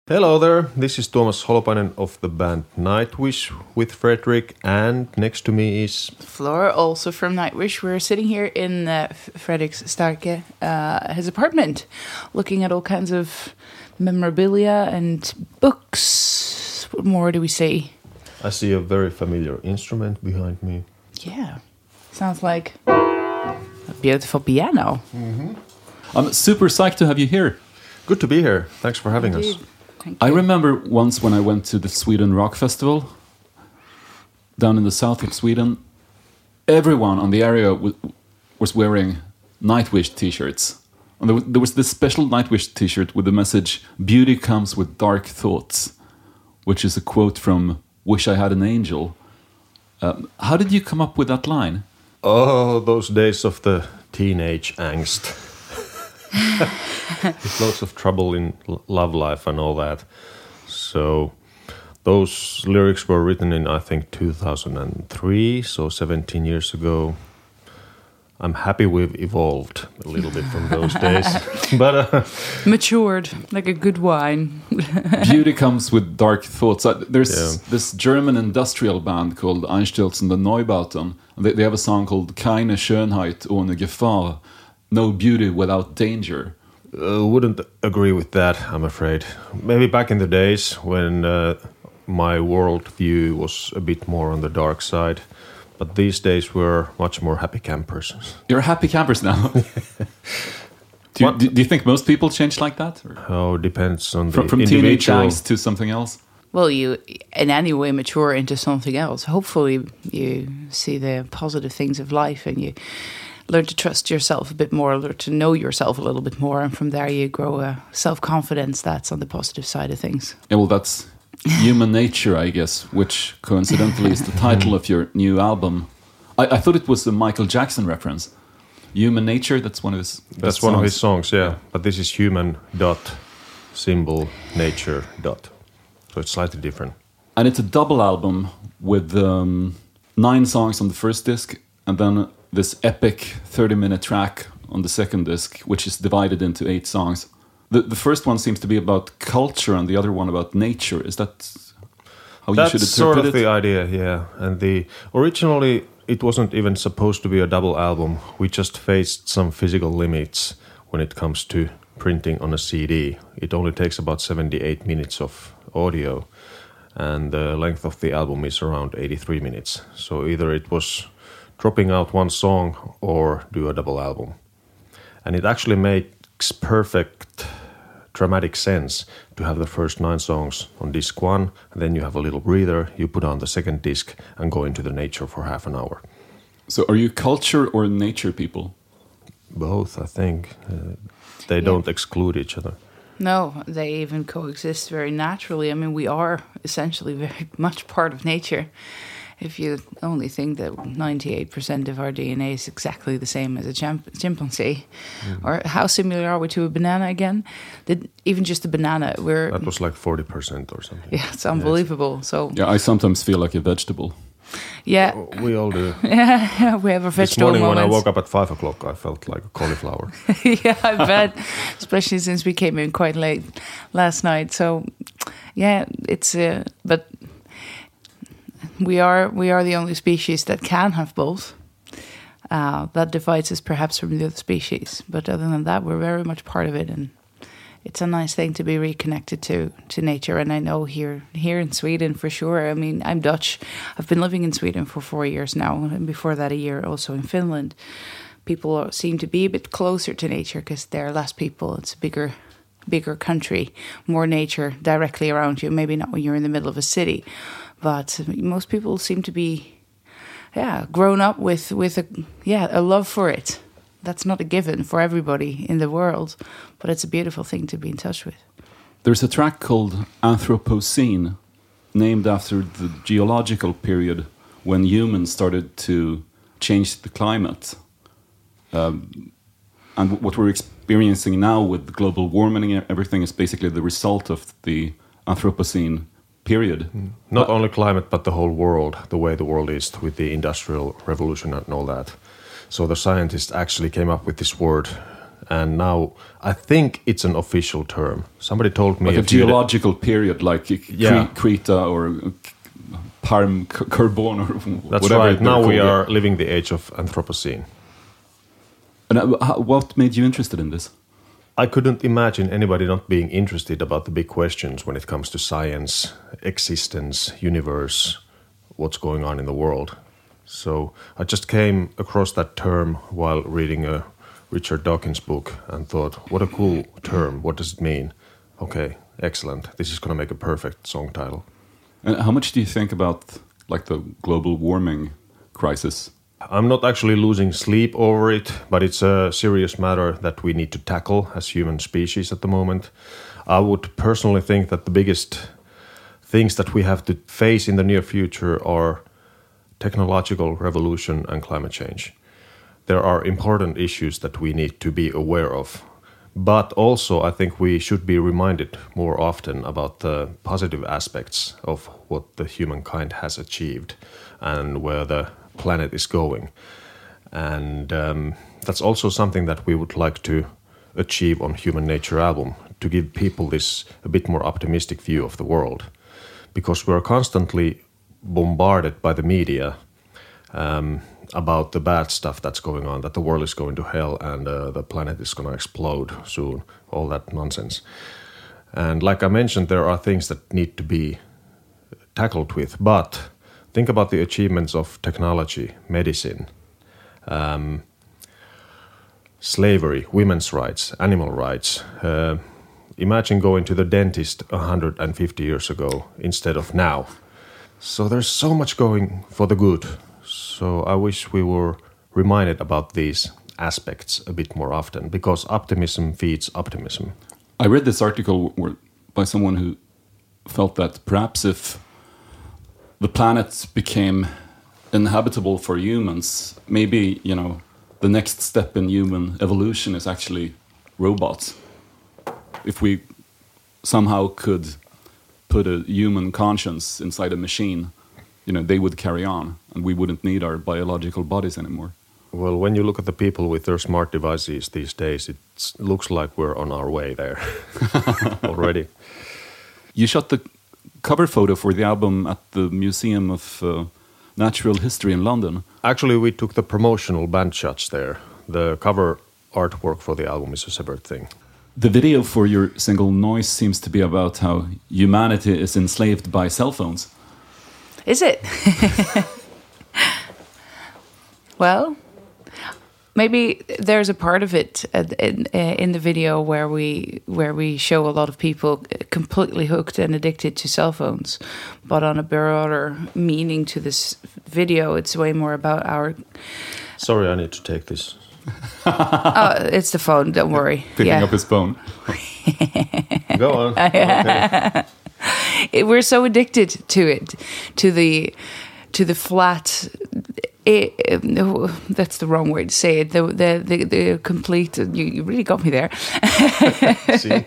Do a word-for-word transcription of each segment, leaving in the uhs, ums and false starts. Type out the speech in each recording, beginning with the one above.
Hello there, this is Tuomas Holopainen of the band Nightwish with Fredrik, and next to me is... Flora, also from Nightwish. We're sitting here in uh, Fredrik's Starke, uh, his apartment, looking at all kinds of memorabilia and books. What more do we see? I see a very familiar instrument behind me. Yeah, sounds like a beautiful piano. Mm-hmm. I'm super psyched to have you here. Good to be here. Thanks for having Indeed. us. I remember once when I went to the Sweden Rock Festival down in the south of Sweden, everyone on the area w- was wearing Nightwish t-shirts. And there was, there was this special Nightwish t-shirt with the message, "Beauty comes with dark thoughts," which is a quote from Wish I Had an Angel. Um, how did you come up with that line? Oh, those days of the teenage angst. With lots of trouble in l- love life and all that. So those lyrics were written in, I think, two thousand three, so seventeen years ago. I'm happy we've evolved a little bit from those days. but uh, Matured, like a good wine. Beauty comes with dark thoughts. Uh, There's Yeah. this German industrial band called Einstürzen der Neubauten. They, they have a song called Keine Schönheit ohne Gefahr. No beauty without danger. Uh, wouldn't agree with that, I'm afraid. Maybe back in the days when uh, my worldview was a bit more on the dark side, but these days we're much more happy campers. You're happy campers now. do, you, What- do, do you think most people change like that? Or Oh, depends on the from from teenage individual. angst to something else? Well, you in any way mature into something else. Hopefully you see the positive things of life and you learn to trust yourself a bit more, learn to know yourself a little bit more, and from there you grow a self-confidence that's on the positive side of things. Yeah, well, that's Human Nature, I guess, which coincidentally is the title of your new album. I, I thought it was a Michael Jackson reference. Human Nature, that's one of his best That's one songs. of his songs, yeah. But this is human dot symbol nature dot. So it's slightly different. And it's a double album with um, nine songs on the first disc, and then this epic thirty-minute track on the second disc, which is divided into eight songs. The the first one seems to be about culture, and the other one about nature. Is that how That's you should sort interpret of it? the idea, yeah. And the originally it wasn't even supposed to be a double album. We just faced some physical limits when it comes to printing on a C D. It only takes about seventy-eight minutes of audio, and the length of the album is around eighty-three minutes. So either it was dropping out one song or do a double album. And it actually makes perfect dramatic sense to have the first nine songs on disc one, and then you have a little breather, you put on the second disc and go into the nature for half an hour. So, are you culture or nature people? Both, I think. Uh, they Yeah. don't exclude each other. No, they even coexist very naturally. I mean, we are essentially very much part of nature. If you only think that ninety-eight percent of our D N A is exactly the same as a chimp- chimpanzee, or how similar are we to a banana again? That even just a banana, we're That was like forty percent or something. yeah, it's unbelievable. So Yeah, I sometimes feel like a vegetable. yeah, We all do. yeah, we have our This vegetable morning when I moments. woke up at five o'clock, I felt like a cauliflower. Yeah, I bet. Especially since we came in quite late last night. So, yeah, it's uh, but we are we are the only species that can have both. Uh, that divides us perhaps from the other species, but other than that, we're very much part of it, and it's a nice thing to be reconnected to to nature. And I know here here in Sweden for sure. I mean, I'm Dutch. I've been living in Sweden for four years now, and before that, a year also in Finland. People are, seem to be a bit closer to nature because there are less people. It's a bigger, bigger country, more nature directly around you. Maybe not when you're in the middle of a city, but most people seem to be, yeah, grown up with with a yeah a love for it. That's not a given for everybody in the world, but it's a beautiful thing to be in touch with. There's a track called Anthropocene, named after the geological period when humans started to change the climate. Um, and what we're experiencing now with global warming and everything is basically the result of the Anthropocene period. Not only climate, but the whole world, the way the world is with the Industrial Revolution and all that. So the scientists actually came up with this word and now I think it's an official term. Somebody told me like a, a few geological period, like yeah. Krita or Parm Carbon or That's whatever. right. Now we called. are living the age of Anthropocene. And uh, how, what made you interested in this? I couldn't imagine anybody not being interested about the big questions when it comes to science, existence, universe, what's going on in the world. So I just came across that term while reading a Richard Dawkins book and thought, what a cool term. What does it mean? Okay, excellent. This is going to make a perfect song title. And how much do you think about like the global warming crisis? I'm not actually losing sleep over it, but it's a serious matter that we need to tackle as human species at the moment. I would personally think that the biggest things that we have to face in the near future are technological revolution and climate change. There are important issues that we need to be aware of. But also, I think we should be reminded more often about the positive aspects of what the humankind has achieved and where the planet is going. And um, that's also something that we would like to achieve on Human Nature album, to give people this a bit more optimistic view of the world. Because we're constantly bombarded by the media um, about the bad stuff that's going on, that the world is going to hell and uh, the planet is going to explode soon, all that nonsense. And like I mentioned, there are things that need to be tackled with, but think about the achievements of technology, medicine, um, slavery, women's rights, animal rights. Uh, imagine going to the dentist one hundred fifty years ago instead of now. So there's so much going for the good. So I wish we were reminded about these aspects a bit more often, because optimism feeds optimism. I read this article where, by someone who felt that perhaps if the planet became inhabitable for humans, maybe, you know, the next step in human evolution is actually robots. If we somehow could put a human conscience inside a machine, you know, they would carry on and we wouldn't need our biological bodies anymore. Well, when you look at the people with their smart devices these days, it looks like we're on our way there already. You shot the cover photo for the album at the Museum of uh, Natural History in London. Actually, we took the promotional band shots there. The cover artwork for the album is a separate thing. The video for your single Noise seems to be about how humanity is enslaved by cell phones. Is it? Well, maybe there's a part of it in, in the video where we where we show a lot of people completely hooked and addicted to cell phones. But on a broader meaning to this video, it's way more about our... Sorry, I need to take this. Oh, it's the phone, don't worry. Picking yeah. up his phone. Go on. Okay. It, we're so addicted to it, to the to the flat. It, it, that's the wrong word to say it. The the the, the complete. You, you really got me there. See?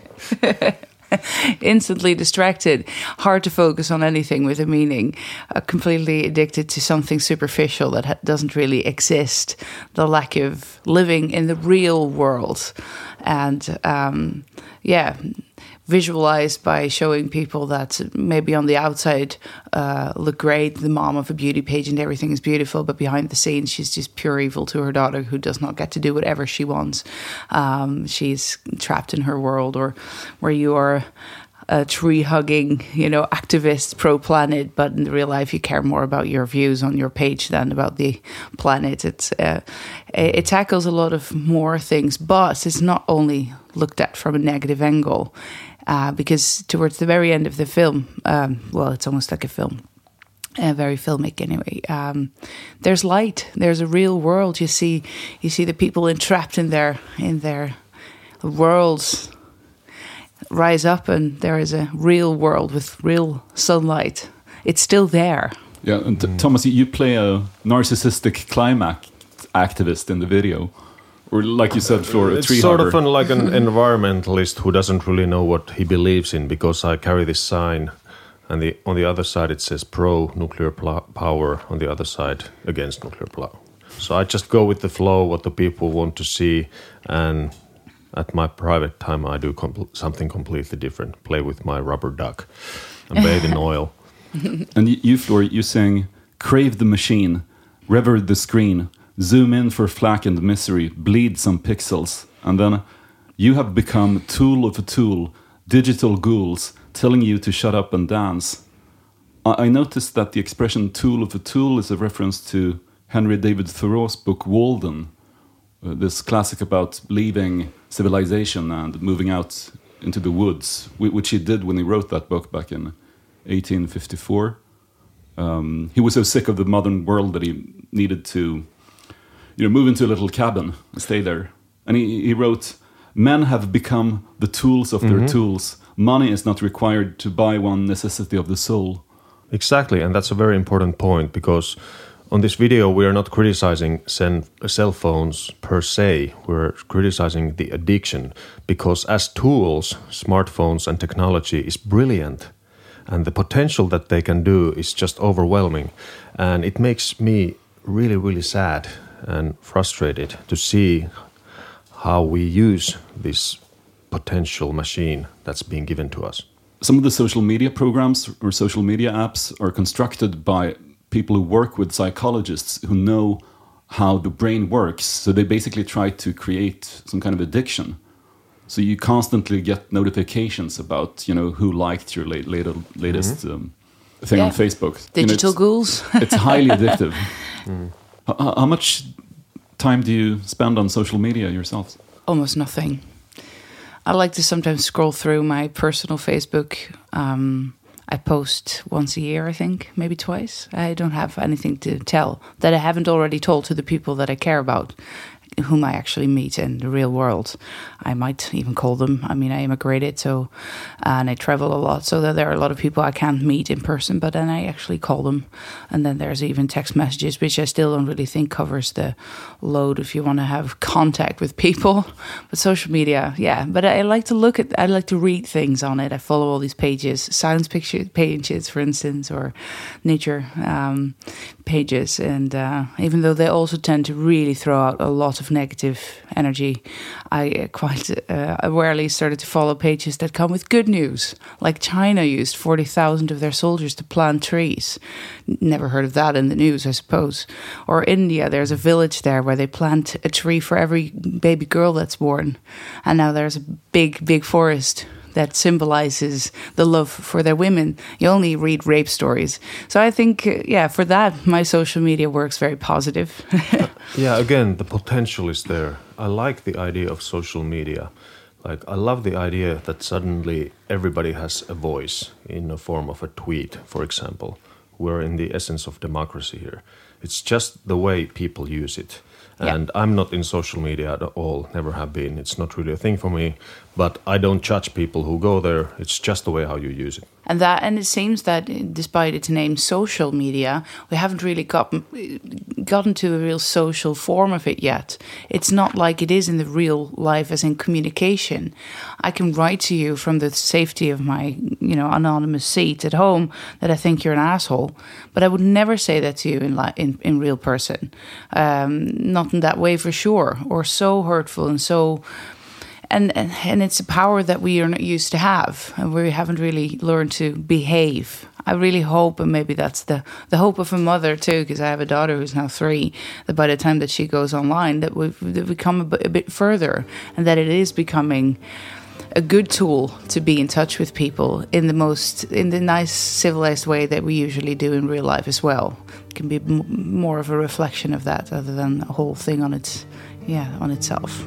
Instantly distracted, hard to focus on anything with a meaning, uh, completely addicted to something superficial that ha- doesn't really exist, the lack of living in the real world. And um, yeah, visualized by showing people that maybe on the outside uh, look great, the mom of a beauty pageant, everything is beautiful, but behind the scenes she's just pure evil to her daughter, who does not get to do whatever she wants. Um, she's trapped in her world, or where you are a tree-hugging, you know, activist pro-planet, but in real life you care more about your views on your page than about the planet. It's uh, it tackles a lot of more things, but it's not only looked at from a negative angle. Uh, because towards the very end of the film, um, well, it's almost like a film, uh, very filmic anyway. Um, there's light. There's a real world. You see, you see the people entrapped in their in their worlds rise up, and there is a real world with real sunlight. It's still there. Yeah, and t- Thomas, you play a narcissistic climate activist in the video. Or like you said, for a it's tree sort hugger. of an, like an environmentalist who doesn't really know what he believes in, because I carry this sign, and the on the other side it says pro-nuclear pl- power, on the other side against nuclear power. So I just go with the flow, what the people want to see, and At my private time, I do com- something completely different. Play with my rubber duck and bathe in oil. And you, Floor, you sing, crave the machine, rever the screen, zoom in for flack and misery, bleed some pixels. And then you have become tool of a tool, digital ghouls, telling you to shut up and dance. I, I noticed that the expression tool of a tool is a reference to Henry David Thoreau's book Walden, uh, this classic about leaving civilization and moving out into the woods, which he did when he wrote that book back in eighteen fifty-four. Um, he was so sick of the modern world that he needed to, you know, move into a little cabin and stay there. And he, he wrote, "Men have become the tools of mm-hmm. their tools. Money is not required to buy one necessity of the soul." Exactly, and that's a very important point, because on this video we are not criticizing sen- cell phones per se, we're criticizing the addiction, because as tools, smartphones and technology is brilliant, and the potential that they can do is just overwhelming, and it makes me really, really sad and frustrated to see how we use this potential machine that's being given to us. Some of the social media programs or social media apps are constructed by people who work with psychologists who know how the brain works. So they basically try to create some kind of addiction. So you constantly get notifications about, you know, who liked your late, later, latest mm-hmm. um, thing yeah. on Facebook. Digital you know, ghouls. It's highly addictive. Mm. How, how much time do you spend on social media yourselves? Almost nothing. I like to sometimes scroll through my personal Facebook. Um, I post once a year, I think, maybe twice. I don't have anything to tell that I haven't already told to the people that I care about, whom I actually meet in the real world. I might even call them. I mean, I immigrated, so and I travel a lot, so that there are a lot of people I can't meet in person, but then I actually call them. And then there's even text messages, which I still don't really think covers the load if you want to have contact with people. But social media, yeah. But I like to look at, I like to read things on it. I follow all these pages, science picture pages, for instance, or nature um, pages. And uh, even though they also tend to really throw out a lot of negative energy, I uh, quite uh, rarely started to follow pages that come with good news, like China used forty thousand of their soldiers to plant trees. Never heard of that in the news, I suppose. Or India, there's a village there where they plant a tree for every baby girl that's born, and now there's a big, big forest that symbolizes the love for their women. You only read rape stories. So I think, uh, yeah, for that, my social media works very positive. uh, yeah, again, the potential is there. I like the idea of social media. Like, I love the idea that suddenly everybody has a voice in the form of a tweet, for example. We're in the essence of democracy here. It's just the way people use it. And yeah. I'm not in social media at all, never have been. It's not really a thing for me, but I don't judge people who go there. It's just the way how you use it. And that, and it seems that despite its name social media, we haven't really gotten, gotten to a real social form of it yet. It's not like it is in the real life as in communication. I can write to you from the safety of my, you know, anonymous seat at home that I think you're an asshole, but I would never say that to you in li- in, in real person. Um, not in that way for sure, or so hurtful and so... And, and and it's a power that we are not used to have, and we haven't really learned to behave. I really hope, and maybe that's the, the hope of a mother too, because I have a daughter who's now three, that by the time that she goes online, that we've, that we come a bit, a bit further, and that it is becoming a good tool to be in touch with people in the most, in the nice civilized way that we usually do in real life as well. It can be m- more of a reflection of that, other than a whole thing on its, yeah, on itself.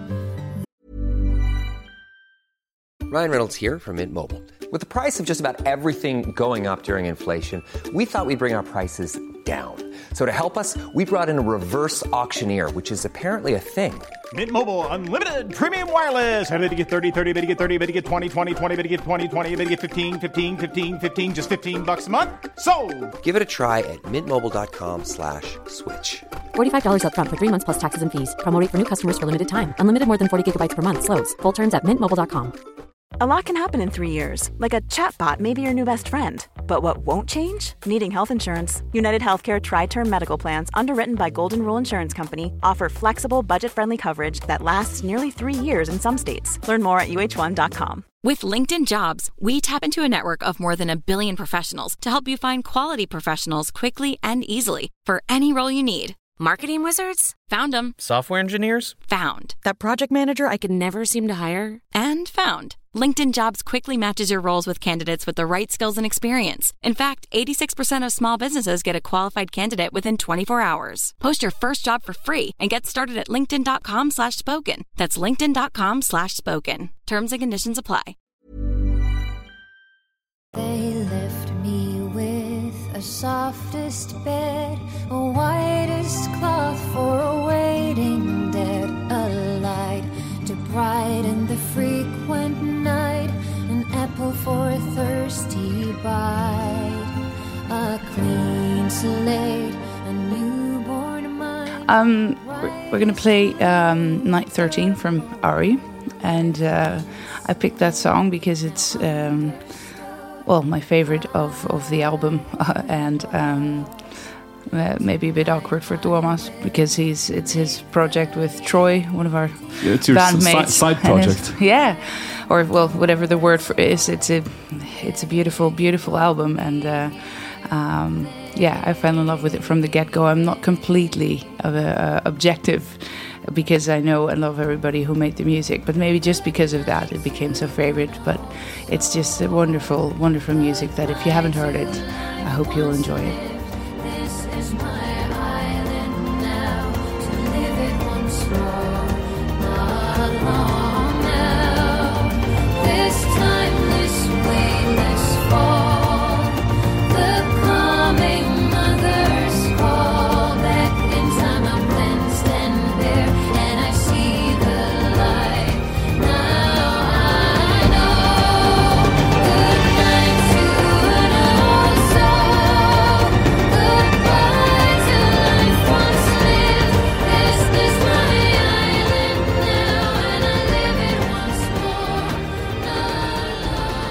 Ryan Reynolds here from Mint Mobile. With the price of just about everything going up during inflation, we thought we'd bring our prices down. So to help us, we brought in a reverse auctioneer, which is apparently a thing. Mint Mobile Unlimited Premium Wireless. How to get thirty, thirty, how to get thirty, how to get twenty, twenty, twenty, how to get twenty, twenty, how to get fifteen, fifteen, fifteen, fifteen, just fifteen bucks a month? Sold! Give it a try at mintmobile.com slash switch. forty-five dollars up front for three months plus taxes and fees. Promo rate for new customers for limited time. Unlimited more than forty gigabytes per month. Slows full terms at mint mobile dot com. A lot can happen in three years, like a chatbot may be your new best friend. But what won't change? Needing health insurance. United Healthcare Tri-Term Medical Plans, underwritten by Golden Rule Insurance Company, offer flexible, budget-friendly coverage that lasts nearly three years in some states. Learn more at U H one dot com. With LinkedIn Jobs, we tap into a network of more than a billion professionals to help you find quality professionals quickly and easily for any role you need. Marketing wizards? Found them. Software engineers? Found. That project manager I could never seem to hire? And found. LinkedIn Jobs quickly matches your roles with candidates with the right skills and experience. In fact, eighty-six percent of small businesses get a qualified candidate within twenty-four hours. Post your first job for free and get started at linkedin.com slash spoken. That's linkedin.com slash spoken. Terms and conditions apply. They left me with a softest bed, a whitest cloth for a waiting dead, a light to brighten the frequent night, an apple for a thirsty bite, a clean slate, a newborn mind. Um, we're, we're going to play um, Night thirteen from Ari, and uh, I picked that song because it's um, well my favorite of, of the album, uh, and um, uh, maybe a bit awkward for Thomas because he's it's his project with Troy, one of our yeah, it's your bandmates. Si- side project. Yeah, or well, whatever the word for it is. It's a it's a beautiful, beautiful album, and uh, um, yeah, I fell in love with it from the get-go. I'm not completely uh, uh, objective because I know and love everybody who made the music, but maybe just because of that it became so favorite. But it's just a wonderful, wonderful music that if you haven't heard it, I hope you'll enjoy it. This is my island now, to live it once more, not long now. This time, this way, this fall, the coming mother's call. Back in time, I'm then stand there, and I see the light. Now I know. Good night to an old soul. Goodbye to life once lived. This is my island now, and I live it once more. Not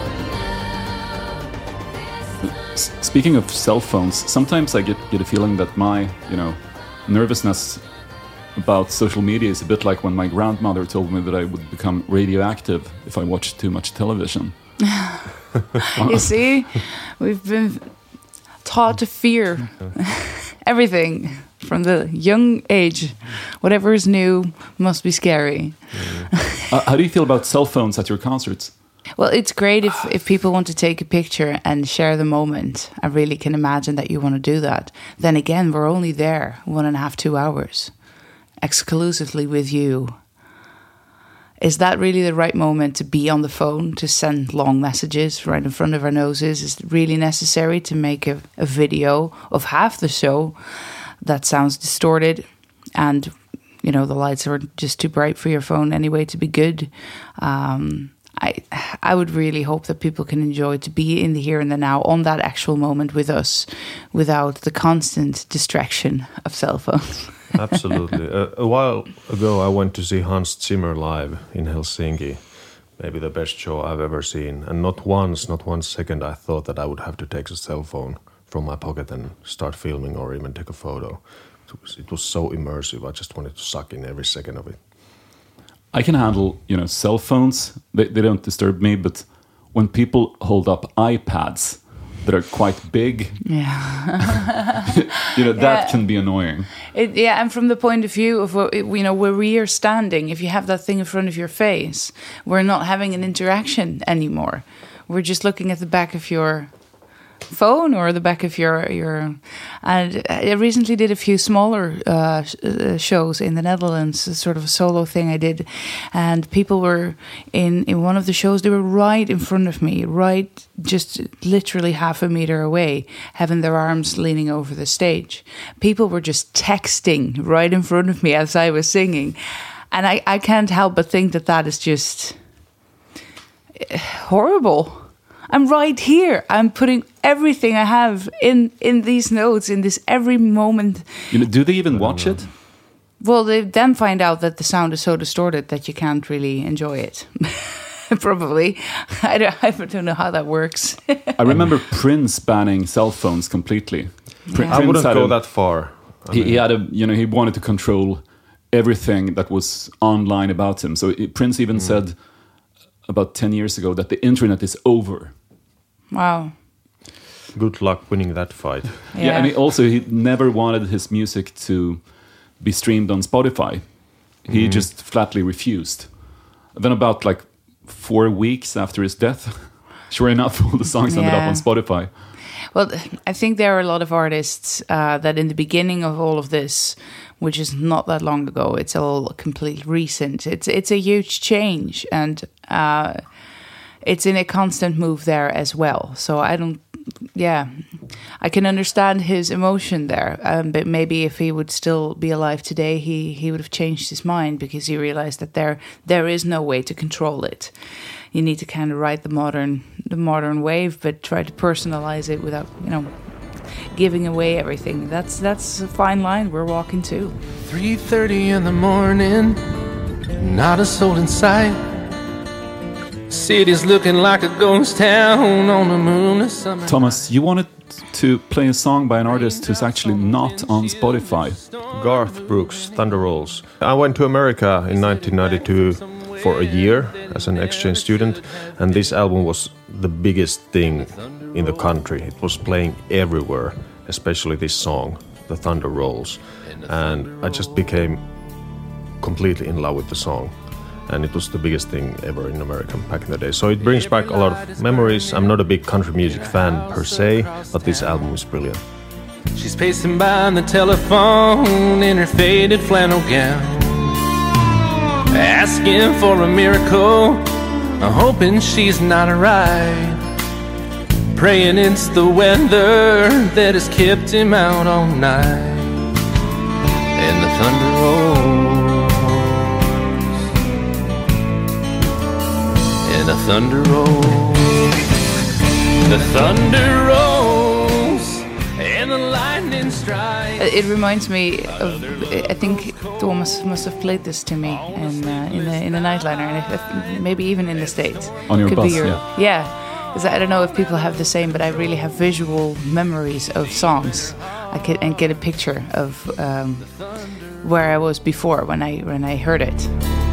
long now. S- Speaking of cell phones, sometimes I get, get a feeling that my, you know, nervousness about social media is a bit like when my grandmother told me that I would become radioactive if I watched too much television. You see, we've been taught to fear everything from the young age. Whatever is new must be scary. Uh, how do you feel about cell phones at your concerts? Well, it's great if, if people want to take a picture and share the moment. I really can imagine that you want to do that. Then again, we're only there one and a half, two hours, exclusively with you. Is that really the right moment to be on the phone, to send long messages right in front of our noses? Is it really necessary to make a, a video of half the show that sounds distorted and, you know, the lights are just too bright for your phone anyway to be good? Um, I I would really hope that people can enjoy to be in the here and the now on that actual moment with us without the constant distraction of cell phones. Absolutely. Uh, a while ago, I went to see Hans Zimmer live in Helsinki. Maybe the best show I've ever seen. And not once, not one second, I thought that I would have to take a cell phone from my pocket and start filming or even take a photo. It was, it was so immersive. I just wanted to suck in every second of it. I can handle, you know, cell phones. They, they don't disturb me, but when people hold up iPads that are quite big, Yeah. you know, that Yeah. can be annoying. It, yeah, and from the point of view of what- you know where we are standing, if you have that thing in front of your face, we're not having an interaction anymore. We're just looking at the back of your phone or the back of your your. And I recently did a few smaller uh, sh- uh, shows in the Netherlands, a sort of a solo thing I did, and people were in in one of the shows. They were right in front of me, right, just literally half a meter away, having their arms leaning over the stage. People were just texting right in front of me as I was singing, and I I can't help but think that that is just horrible. I'm right here. I'm putting everything I have in, in these notes, in this every moment. You know, do they even watch it? Well, they then find out that the sound is so distorted that you can't really enjoy it. Probably. I don't, I don't know how that works. I remember Prince banning cell phones completely. Pr- Yeah. I wouldn't had go a- that far. I He, mean, he had a, you know, he wanted to control everything that was online about him. So it, Prince even said about ten years ago that the internet is over. Wow. good luck winning that fight. Yeah, yeah and he also he never wanted his music to be streamed on Spotify. He mm. just flatly refused. Then about like four weeks after his death, sure enough, all the songs yeah. ended up on Spotify. Well, I think there are a lot of artists uh, that in the beginning of all of this, which is not that long ago, it's all completely recent. It's it's a huge change, and uh, it's in a constant move there as well. So I don't, yeah, I can understand his emotion there. Um, but maybe if he would still be alive today, he he would have changed his mind because he realized that there there is no way to control it. You need to kind of ride the modern the modern wave, but try to personalize it without, you know, giving away everything. That's that's a fine line we're walking to. three thirty in the morning, not a soul in sight. City's looking like a ghost town on the moon of summer. Thomas, you wanted to play a song by an artist who's actually not on Spotify. Garth Brooks, Thunder Rolls. I went to America in nineteen ninety-two for a year as an exchange student, and this album was the biggest thing in the country. It was playing everywhere, especially this song, The Thunder Rolls, and I just became completely in love with the song, and it was the biggest thing ever in America back in the day. So it brings back a lot of memories. I'm not a big country music fan per se, but this album is brilliant. She's pacing by the telephone in her faded flannel gown, asking for a miracle, hoping she's not alright, praying it's the weather that has kept him out all night. And the thunder rolls, and the thunder rolls, the thunder rolls, and the lightning strikes. It reminds me of, I think Thomas must have played this to me in uh, in, the, in the Nightliner, and if, if, maybe even in the States. On your Could bus, be your, yeah. Yeah, because I don't know if people have the same, but I really have visual memories of songs. I can and get a picture of um, where I was before when I when I heard it.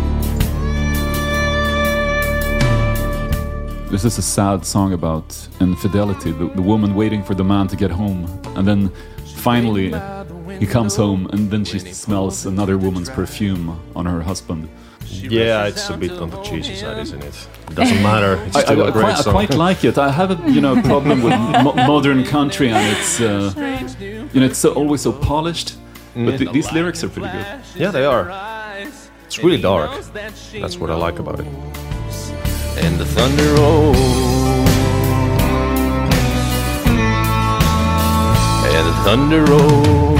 This is a sad song about infidelity, the, the woman waiting for the man to get home, and then finally he comes home and then she smells another woman's perfume on her husband. Yeah, it's a bit on the cheesy side, isn't it? It doesn't matter. It's still I, I, a great I, quite, song. I quite like it. I have a you know problem with mo- modern country, and it's uh, you know it's so, always so polished. But th- these lyrics are pretty good. Yeah, they are. It's really dark. That's what I like about it. And the thunder rolls, and the thunder rolls.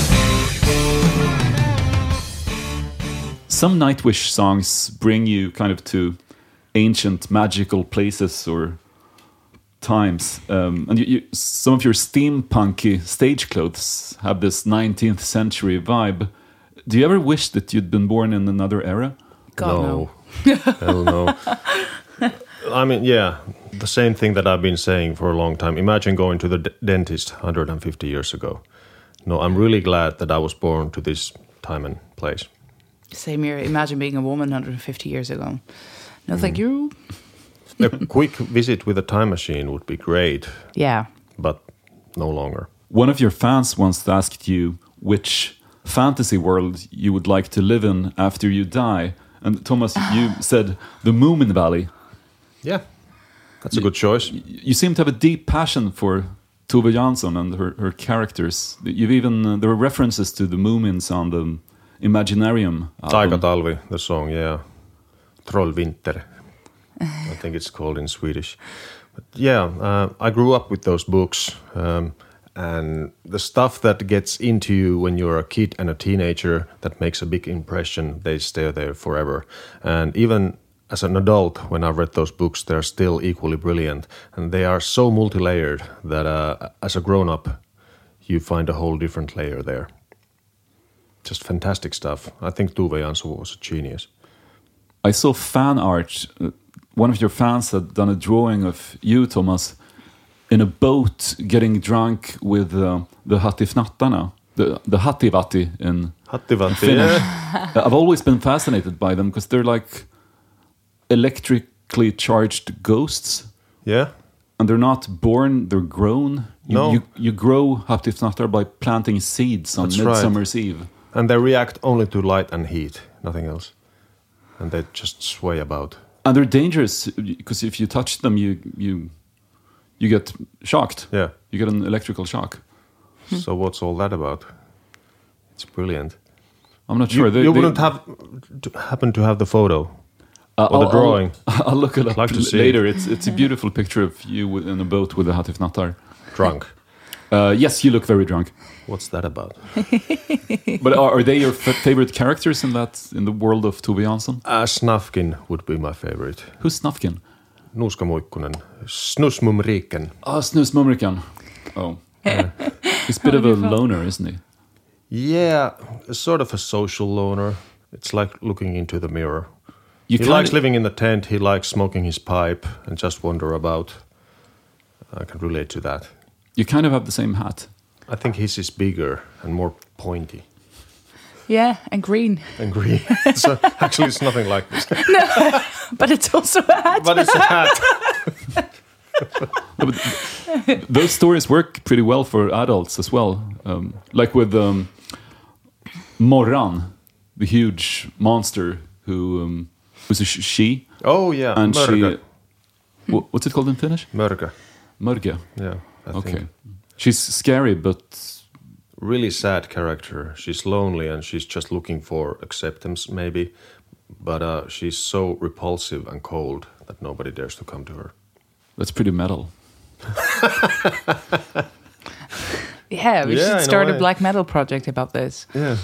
Some Nightwish songs bring you kind of to ancient magical places or times, um, and you, you, some of your steampunky stage clothes have this nineteenth century vibe. Do you ever wish that you'd been born in another era? God, no, no. hell no. I mean, yeah, the same thing that I've been saying for a long time. Imagine going to the d- dentist one hundred fifty years ago. No, I'm really glad that I was born to this time and place. Same here. Imagine being a woman one hundred fifty years ago. No, thank you. A quick visit with a time machine would be great. Yeah. But no longer. One of your fans once asked you which fantasy world you would like to live in after you die. And Thomas, you said the Moomin Valley. Yeah, that's a good choice. You seem to have a deep passion for Tove Jansson and her, her characters. You've even uh, there are references to the Moomins on the Imaginarium album. Taikatalvi, the song, yeah. Trollvinter, I think it's called in Swedish. But yeah, uh, I grew up with those books, um, and the stuff that gets into you when you're a kid and a teenager that makes a big impression, they stay there forever. And even as an adult, when I've read those books, they're still equally brilliant. And they are so multi-layered that uh, as a grown-up, you find a whole different layer there. Just fantastic stuff. I think Tove Jansson was a genius. I saw fan art uh, one of your fans had done a drawing of you, Thomas, in a boat getting drunk with uh, the Hattifnattarna, the the Hattivatti in Hattivatti, Finnish. yeah. I've always been fascinated by them because they're like electrically charged ghosts. Yeah. And they're not born, they're grown. You, No. you, you grow Hattifnattar by planting seeds on That's Midsummer's right. Eve. And they react only to light and heat, nothing else. And they just sway about. And they're dangerous because if you touch them, you you you get shocked. Yeah. You get an electrical shock. So what's all that about? It's brilliant. I'm not You, sure. They- you they- wouldn't have to happen to have the photo Uh, or the I'll- drawing. I'll, I'll look it up Like to see later. it. It's it's a beautiful picture of you with- in a boat with a Hattifnattar. Drunk. Uh, yes, you look very drunk. What's that about? But are, are they your f- favorite characters in that in the world of Tove Jansson? Uh, Snufkin would be my favorite. Who's Snufkin? Nuuskamuikkunen. Snusmumriken. Oh, Snusmumriken. Oh, he's a bit of a loner, isn't he? Yeah, sort of a social loner. It's like looking into the mirror. You he kinda- likes living in the tent. He likes smoking his pipe and just wander about. I can relate to that. You kind of have the same hat. I think his is bigger and more pointy Yeah, and green. and green. So actually, it's nothing like this. But it's also a hat. But it's a hat. No, but those stories work pretty well for adults as well. Um, like with um, Morran, the huge monster who um, was a sh- she. Oh yeah, and Mörgö. she. wha- what's it called in Finnish? Mörgö. Mörgö. Yeah. I Okay. think. She's scary, but Really sad character. She's lonely and she's just looking for acceptance, maybe. But uh, she's so repulsive and cold that nobody dares to come to her. that's pretty metal. Yeah, we Yeah, in should a start a, way. black metal project about this. Yeah.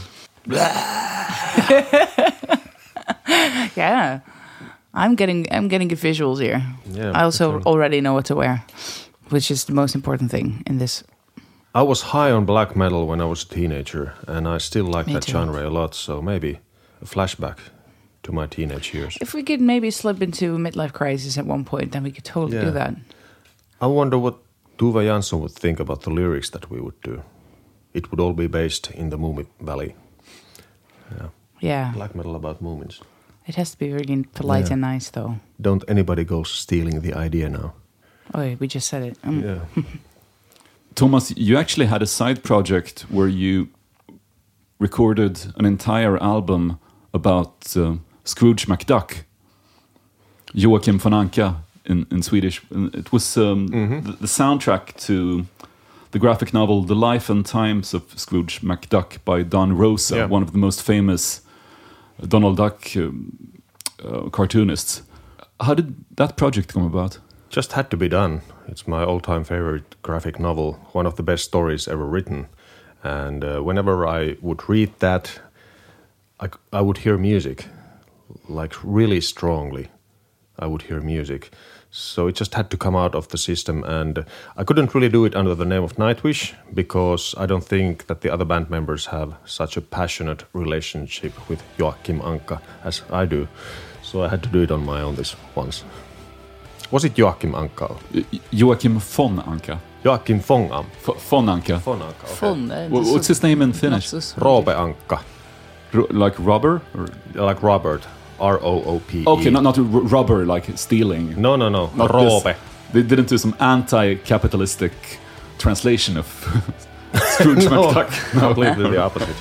Yeah, I'm getting I'm getting good visuals here. Yeah, I also for sure. already know what to wear, which is the most important thing in this. I was high on black metal when I was a teenager, and I still like Me that too. genre a lot. So maybe a flashback to my teenage years. If we could maybe slip into a midlife crisis at one point, then we could totally Yeah. do that. I wonder what Tove Jansson would think about the lyrics that we would do. It would all be based in the Moomin Valley. Yeah. Yeah, Black metal about Moomins. it has to be really polite Yeah. and nice, though. Don't anybody go stealing the idea now. Oh, yeah, we just said it. Um, Yeah. Thomas, you actually had a side project where you recorded an entire album about uh, Scrooge McDuck, Joachim von Anka in, in Swedish. And it was um, the, the soundtrack to the graphic novel The Life and Times of Scrooge McDuck by Don Rosa, Yeah. one of the most famous Donald Duck um, uh, cartoonists. How did that project come about? Just had to be done. It's my all-time favorite graphic novel, one of the best stories ever written. And uh, whenever I would read that, I, c- I would hear music, like really strongly. I would hear music. So it just had to come out of the system. And I couldn't really do it under the name of Nightwish because I don't think that the other band members have such a passionate relationship with Joachim Anka as I do. So I had to do it on my own this once. Was it Joachim Anka? Uh, Joachim von Anka. Joachim von Am. F- von Anka. Von Anka. Okay. Fun. uh, Wha- this What's is his name in not Finnish? so s- Roope Anka. Ro- like robber? Or? Like Robert. R O O P E. Okay, not, not r- robber, like stealing. No, no, no. Not Roope. this. They didn't do some anti-capitalistic translation of Scrooge No, McDuck. completely the opposite.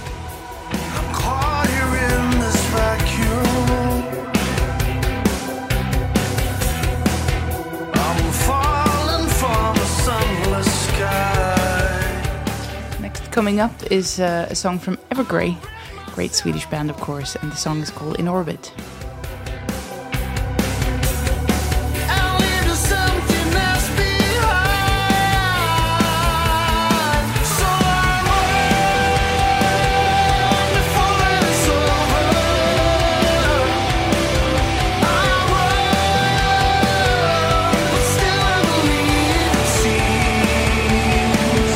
Caught here in this vacuum. I'm falling from a sunless sky. Next coming up is uh, a song from Evergrey, great Swedish band, of course, and the song is called In Orbit. I'll leave the emptiness behind. So I'm on before it's over. I run, but still I believe it seems.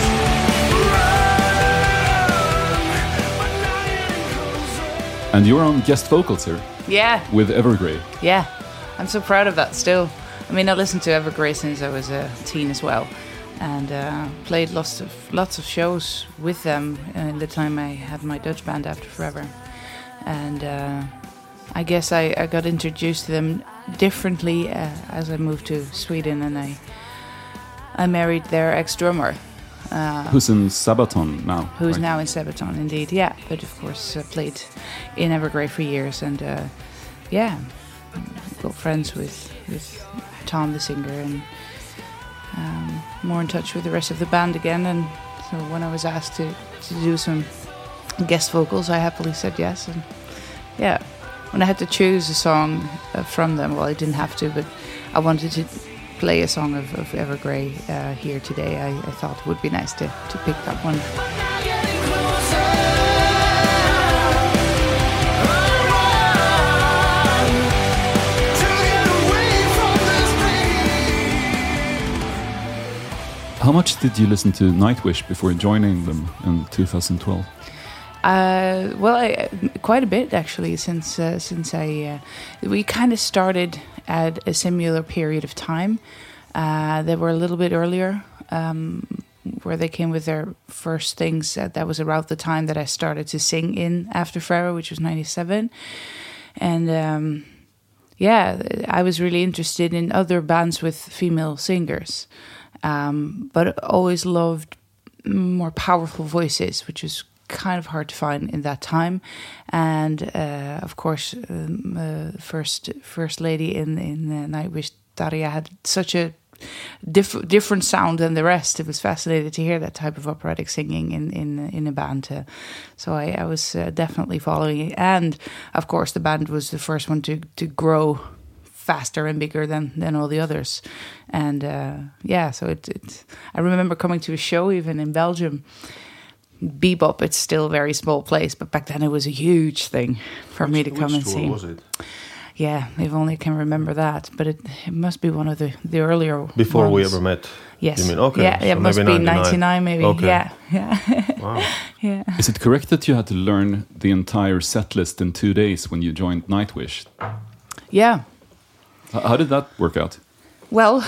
And you're on guest vocals here Yeah, with Evergrey. yeah. I'm so proud of that still. I mean, I listened to Evergrey since I was a teen as well, and uh, played lots of lots of shows with them in the time I had my Dutch band After Forever. And uh, I guess I, I got introduced to them differently uh, as I moved to Sweden, and I I married their ex-drummer. Uh, Who's in Sabaton now? Who's right? now in Sabaton, indeed, yeah. But of course, uh, played in Evergrey for years, and uh, yeah, got friends with, with Tom, the singer, and um, more in touch with the rest of the band again. And so when I was asked to, to do some guest vocals, I happily said yes. And yeah, when I had to choose a song uh, from them, well, I didn't have to, but I wanted to play a song of, of Evergrey uh, here today. I, I thought it would be nice to, to pick that one. How much did you listen to Nightwish before joining them in two thousand twelve? Uh, well, I, quite a bit actually. Since uh, since I uh, we kind of started at a similar period of time. Uh, they were a little bit earlier, um, where they came with their first things. Uh, that was around the time that I started to sing in After Forever, which was ninety-seven, and um, yeah, I was really interested in other bands with female singers, um, but always loved more powerful voices, which was kind of hard to find in that time. And uh, of course, um, uh, first first lady in in uh, Nightwish, Daria, had such a diff- different sound than the rest. It was fascinating to hear that type of operatic singing in in in a band. Uh, so I, I was uh, definitely following it. And of course, the band was the first one to to grow faster and bigger than than all the others. And uh, yeah, so it, it. I remember coming to a show even in Belgium. Bebop, it's still a very small place, but back then it was a huge thing for which, me to come which and tour see. Was it? Yeah, if only I can remember that. But it, it must be one of the, the earlier Before ones. we ever met? Yes. You mean, okay. Yeah, so it must maybe be ninety-nine maybe. Okay. Yeah, yeah. Wow. Yeah. Is it correct that you had to learn the entire set list in two days when you joined Nightwish? Yeah. H- How did that work out? Well,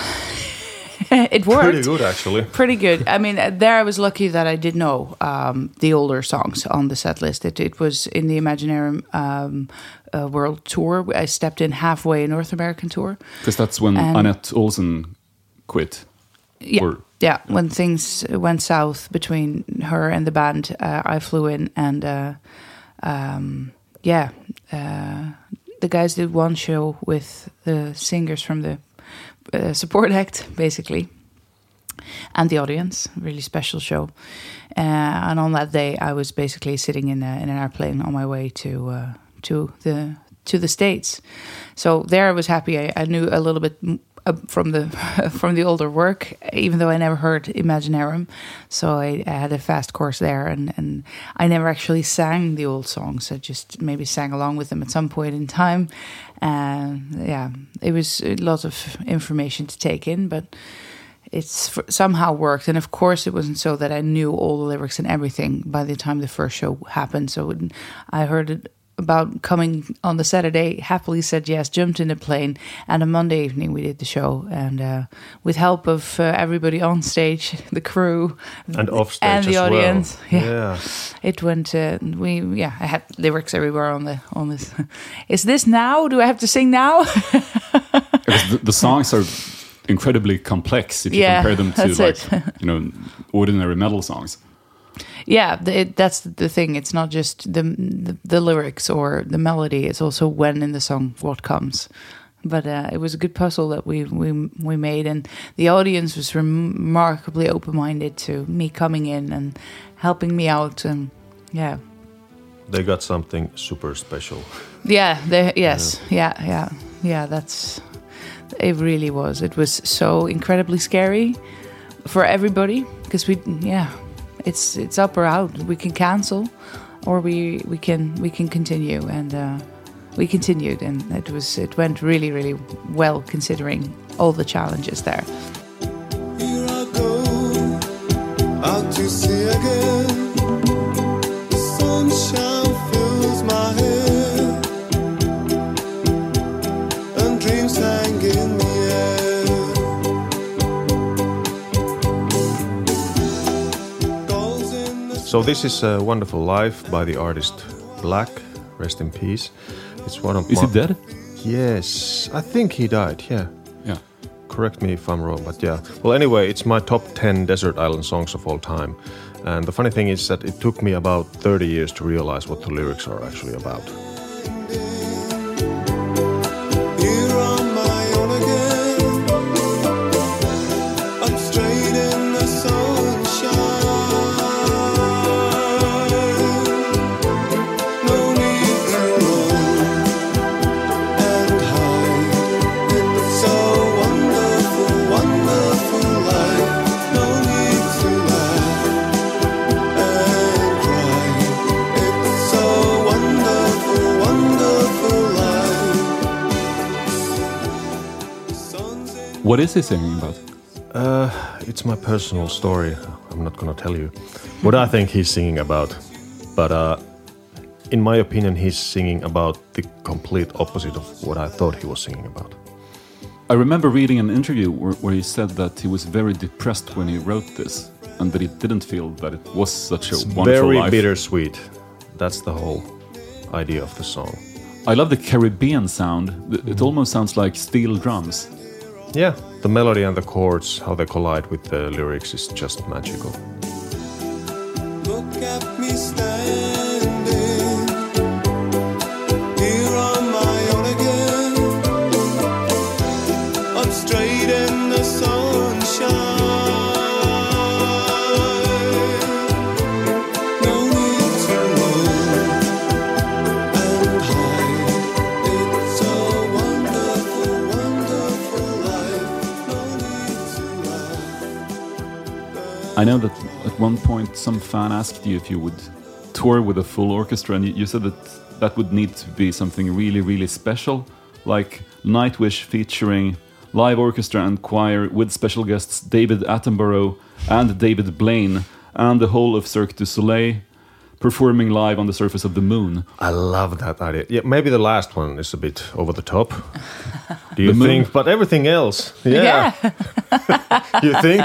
it worked. Pretty good, actually. Pretty good. I mean, uh, there I was lucky that I did know um, the older songs on the set list. It, it was in the Imaginarium um, uh, World Tour. I stepped in halfway, North American tour. Because that's when And- Annette Olsen quit. Yeah, Or- yeah. When things went south between her and the band, uh, I flew in, and uh, um, yeah, uh, the guys did one show with the singers from the uh, support act, basically, and the audience. Really special show. Uh, and on that day, I was basically sitting in a, in an airplane on my way to uh, to the to the States. So there, I was happy. I, I knew a little bit m- uh, from the from the older work, even though I never heard Imaginarium. So I, I had a fast course there, and, and I never actually sang the old songs. I just maybe sang along with them at some point in time. And yeah, it was a lot of information to take in, but it's f- somehow worked. And of course, it wasn't so that I knew all the lyrics and everything by the time the first show happened. So it, I heard it about coming on the Saturday, happily said yes, jumped in the plane, and on Monday evening we did the show. And uh, with help of uh, everybody on stage, the crew, And off stage and the as audience, well. yeah, Yeah. it went. Uh, we yeah, I had lyrics everywhere on the on this. Is this now? Do I have to sing now? Because the, the songs are incredibly complex if you Yeah, compare them to that's like it. you know ordinary metal songs. Yeah, the, it, that's the thing. It's not just the, the the lyrics or the melody. It's also when in the song what comes. But uh, it was a good puzzle that we we we made, and the audience was remarkably open-minded to me coming in and helping me out, and yeah, They got something super special. yeah, they, yes, yeah, yeah, yeah. That's it. Really was. It was so incredibly scary for everybody because we, yeah. It's it's up or out. We can cancel, or we we can we can continue, and uh, we continued, and it was it went really really well considering all the challenges there. Here I go, out to sea again. The sunshine fills my head, and dreams that So this is a Wonderful Life by the artist Black. Rest in peace. It's one of Is my... he dead? Yes, I think he died, yeah. Yeah. Correct me if I'm wrong, but yeah. Well, anyway, it's my top ten desert island songs of all time. And the funny thing is that it took me about thirty years to realize what the lyrics are actually about. Here on my own again. I'm straight in the sunshine. No need to run and hide. It's so wonderful, wonderful life. No need to laugh and cry. It's so wonderful, wonderful life. What is he singing about? Uh, it's my personal story. I'm not gonna tell you what I think he's singing about. But uh, in my opinion, he's singing about the complete opposite of what I thought he was singing about. I remember reading an interview where, where he said that he was very depressed when he wrote this, and that he didn't feel that it was such a It's wonderful very life. bittersweet. That's the whole idea of the song. I love the Caribbean sound. Th- It almost sounds like steel drums. Yeah, the melody and the chords, how they collide with the lyrics is just magical. Look at me standing here on my own again. I'm straight in the sunshine. No need to run and hide. It's a wonderful, wonderful life. No need to laugh. I know that at one point some fan asked you if you would tour with a full orchestra, and you, you said that that would need to be something really, really special, like Nightwish featuring live orchestra and choir with special guests David Attenborough and David Blaine, and the whole of Cirque du Soleil performing live on the surface of the moon. I love that idea. Yeah, maybe the last one is a bit over the top. Do you The moon? think? But everything else, yeah. You think?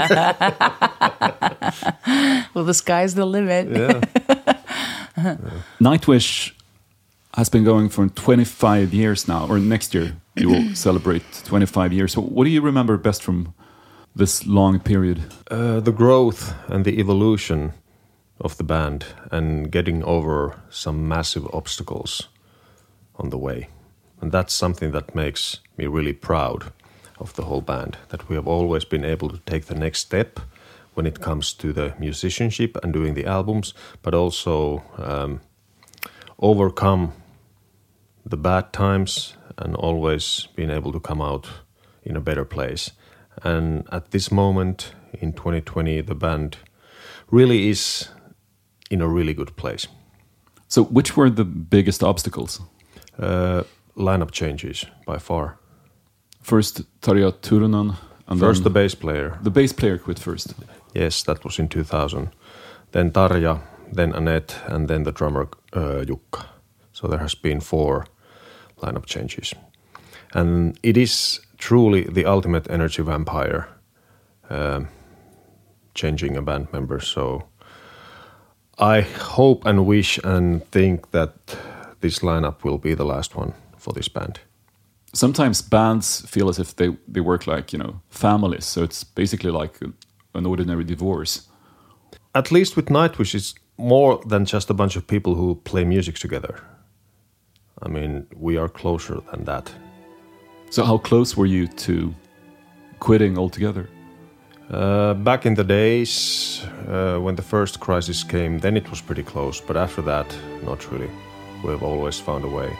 Well, the sky's the limit. Yeah. Nightwish has been going for twenty-five years now, or next year you will celebrate twenty-five years. So what do you remember best from this long period? Uh, the growth and the evolution of the band and getting over some massive obstacles on the way. And that's something that makes me really proud of the whole band, that we have always been able to take the next step when it comes to the musicianship and doing the albums, but also um, overcome the bad times and always being able to come out in a better place. And at this moment in twenty twenty, the band really is in a really good place. So which were the biggest obstacles? Uh, lineup changes by far. First Tarja Turunen, and First then the bass player. the bass player quit first. Yes, that was in two thousand. Then Tarja, then Annette, and then the drummer uh, Jukka. So there has been four lineup changes. And it is truly the ultimate energy vampire, um, changing a band member. So I hope and wish and think that this lineup will be the last one for this band. Sometimes bands feel as if they, they work like, you know, families. So it's basically like a, an ordinary divorce. At least with Nightwish, it's more than just a bunch of people who play music together. I mean, we are closer than that. So how close were you to quitting altogether? Uh, back in the days, uh, when the first crisis came, then it was pretty close. But after that, not really. We've always found a way.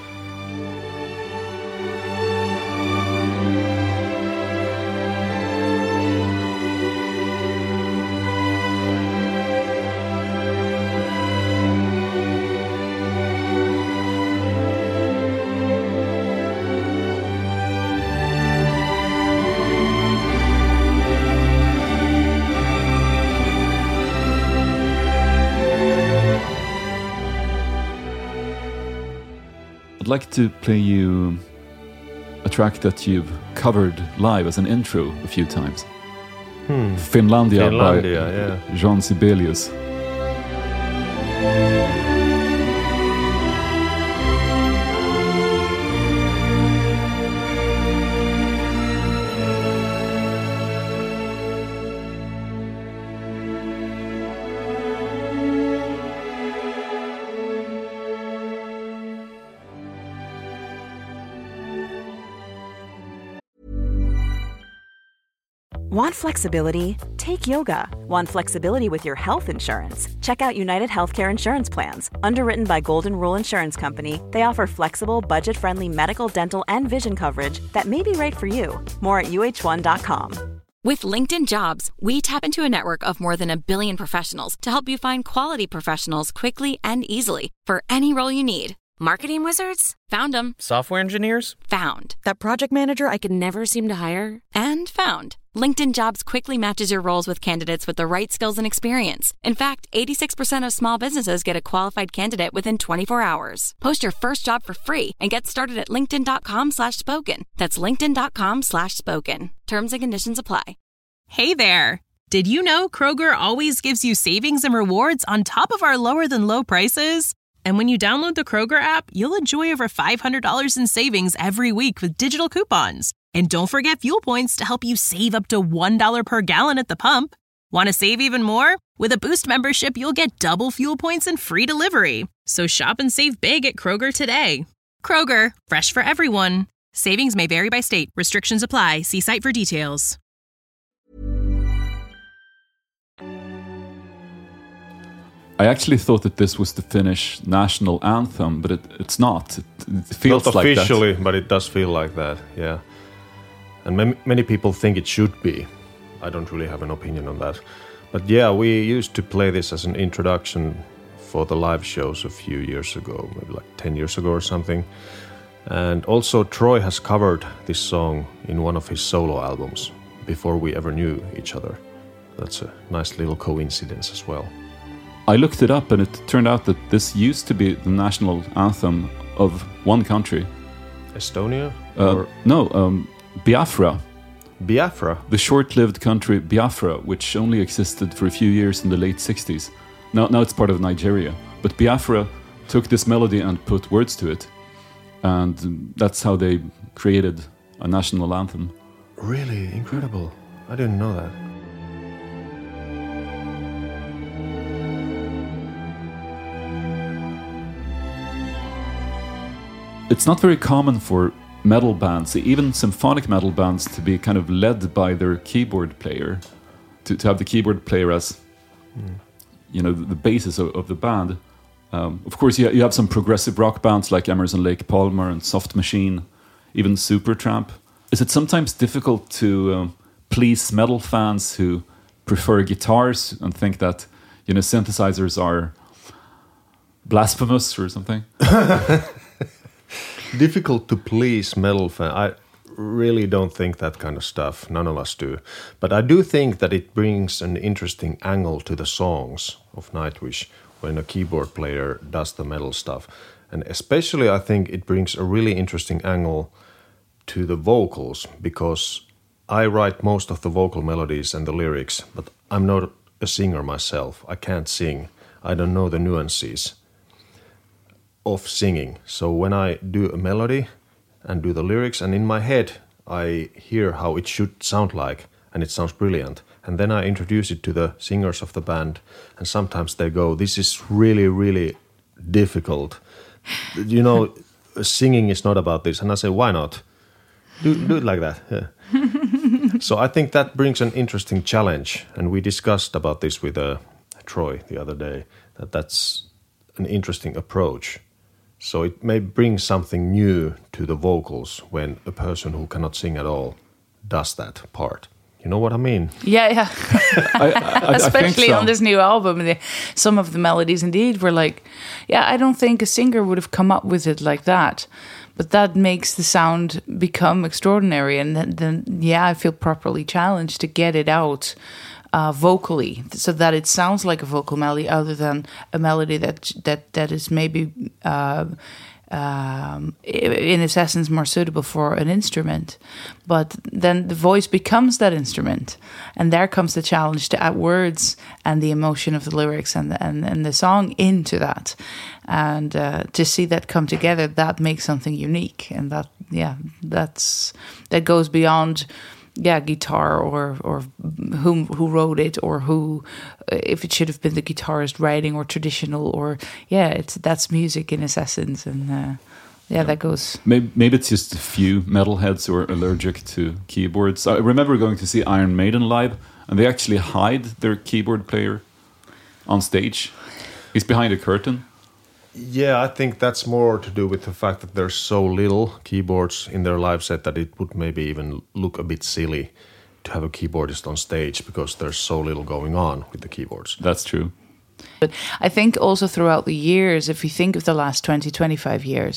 I'd like to play you a track that you've covered live as an intro a few times. Hmm. Finlandia, Finlandia, by yeah. Jean Sibelius. Want flexibility? Take yoga. Want flexibility with your health insurance? Check out United Healthcare Insurance Plans. Underwritten by Golden Rule Insurance Company, they offer flexible, budget-friendly medical, dental, and vision coverage that may be right for you. More at U H one dot com. With LinkedIn Jobs, we tap into a network of more than a billion professionals to help you find quality professionals quickly and easily for any role you need. Marketing wizards? Found them. Software engineers? Found. That project manager I could never seem to hire? And found. LinkedIn Jobs quickly matches your roles with candidates with the right skills and experience. In fact, eighty-six percent of small businesses get a qualified candidate within twenty-four hours. Post your first job for free and get started at linkedin.com slash spoken. That's linkedin.com slash spoken. Terms and conditions apply. Hey there. Did you know Kroger always gives you savings and rewards on top of our lower than low prices? And when you download the Kroger app, you'll enjoy over five hundred dollars in savings every week with digital coupons. And don't forget fuel points to help you save up to one dollar per gallon at the pump. Want to save even more? With a Boost membership, you'll get double fuel points and free delivery. So shop and save big at Kroger today. Kroger, fresh for everyone. Savings may vary by state. Restrictions apply. See site for details. I actually thought that this was the Finnish national anthem, but it, it's not. It, it feels not like that. Not officially, but it does feel like that, yeah. And m- many people think it should be. I don't really have an opinion on that. But yeah, we used to play this as an introduction for the live shows a few years ago, maybe like ten years ago or something. And also Troy has covered this song in one of his solo albums before we ever knew each other. That's a nice little coincidence as well. I looked it up and it turned out that this used to be the national anthem of one country. Estonia? Uh, or no, um, Biafra. Biafra? The short-lived country Biafra, which only existed for a few years in the late sixties. Now, now it's part of Nigeria. But Biafra took this melody and put words to it. And that's how they created a national anthem. Really? Incredible. I didn't know that. It's not very common for metal bands, even symphonic metal bands, to be kind of led by their keyboard player, to, to have the keyboard player as, mm. you know, the, the basis of, of the band. Um, of course, you, you have some progressive rock bands like Emerson, Lake Palmer and Soft Machine, even Supertramp. Is it sometimes difficult to um, please metal fans who prefer guitars and think that, you know, synthesizers are blasphemous or something? Difficult to please metal fans. I really don't think that kind of stuff. None of us do. But I do think that it brings an interesting angle to the songs of Nightwish when a keyboard player does the metal stuff. And especially I think it brings a really interesting angle to the vocals, because I write most of the vocal melodies and the lyrics, but I'm not a singer myself. I can't sing. I don't know the nuances of singing. So when I do a melody and do the lyrics, and in my head I hear how it should sound like, and it sounds brilliant, and then I introduce it to the singers of the band, and sometimes they go, this is really, really difficult. You know, singing is not about this. And I say, why not? Do, do it like that. Yeah. So I think that brings an interesting challenge, and we discussed about this with uh, Troy the other day, that that's an interesting approach. So it may bring something new to the vocals when a person who cannot sing at all does that part. You know what I mean? Yeah, yeah. I, I, Especially I so. on this new album, the, some of the melodies indeed were like, yeah, I don't think a singer would have come up with it like that. But that makes the sound become extraordinary. And then, then yeah, I feel properly challenged to get it out uh, vocally, so that it sounds like a vocal melody other than a melody that that, that is maybe uh, um, i- in its essence more suitable for an instrument. But then the voice becomes that instrument, and there comes the challenge to add words and the emotion of the lyrics and the, and, and the song into that, and uh, to see that come together, that makes something unique, and that yeah, that's that goes beyond. Yeah, guitar or or who who wrote it, or who uh, if it should have been the guitarist writing, or traditional, or yeah, it's that's music in its essence, and uh, yeah, yeah, that goes. Maybe, maybe it's just a few metalheads who are allergic to keyboards. I remember going to see Iron Maiden live, and they actually hide their keyboard player on stage. He's behind a curtain. Yeah, I think that's more to do with the fact that there's so little keyboards in their live set that it would maybe even look a bit silly to have a keyboardist on stage, because there's so little going on with the keyboards. That's true. But I think also throughout the years, if you think of the last twenty, twenty-five years,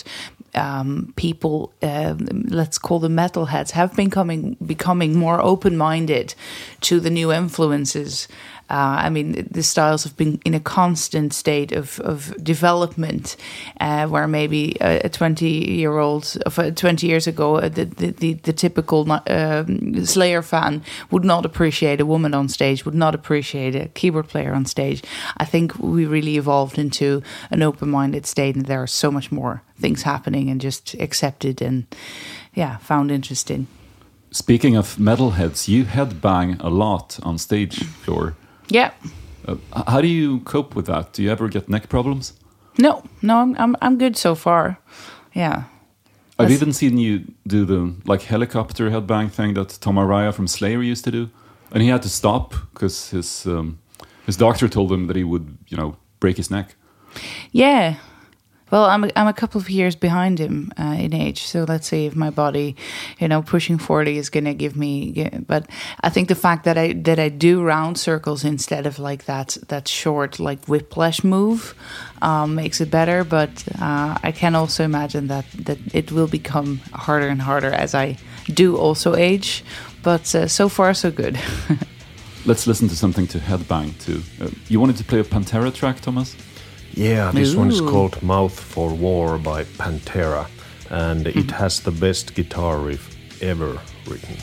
um, people, um, let's call them metalheads, have been coming, becoming more open-minded to the new influences. Uh, I mean, the styles have been in a constant state of, of development, uh, where maybe a twenty-year-old, uh, twenty years ago, uh, the, the, the, the typical um, Slayer fan would not appreciate a woman on stage, would not appreciate a keyboard player on stage. I think we really evolved into an open-minded state, and there are so much more things happening and just accepted and, yeah, found interesting. Speaking of metalheads, you headbang a lot on stage, Floor. Yeah. Uh, how do you cope with that? Do you ever get neck problems? No, no, I'm I'm I'm good so far. Yeah. I've That's- even seen you do the like helicopter headbang thing that Tom Araya from Slayer used to do, and he had to stop because his um, his doctor told him that he would, you know, break his neck. Yeah. Well, I'm a, I'm a couple of years behind him uh, in age, so let's see if my body, you know, pushing forty is going to give me. Yeah, but I think the fact that I that I do round circles instead of like that that short like whiplash move um, makes it better. But uh, I can also imagine that that it will become harder and harder as I do also age. But uh, so far so good. Let's listen to something to headbang to. Uh, you wanted to play a Pantera track, Thomas? Yeah, this one is Ooh. called Mouth for War by Pantera, and it has the best guitar riff ever written.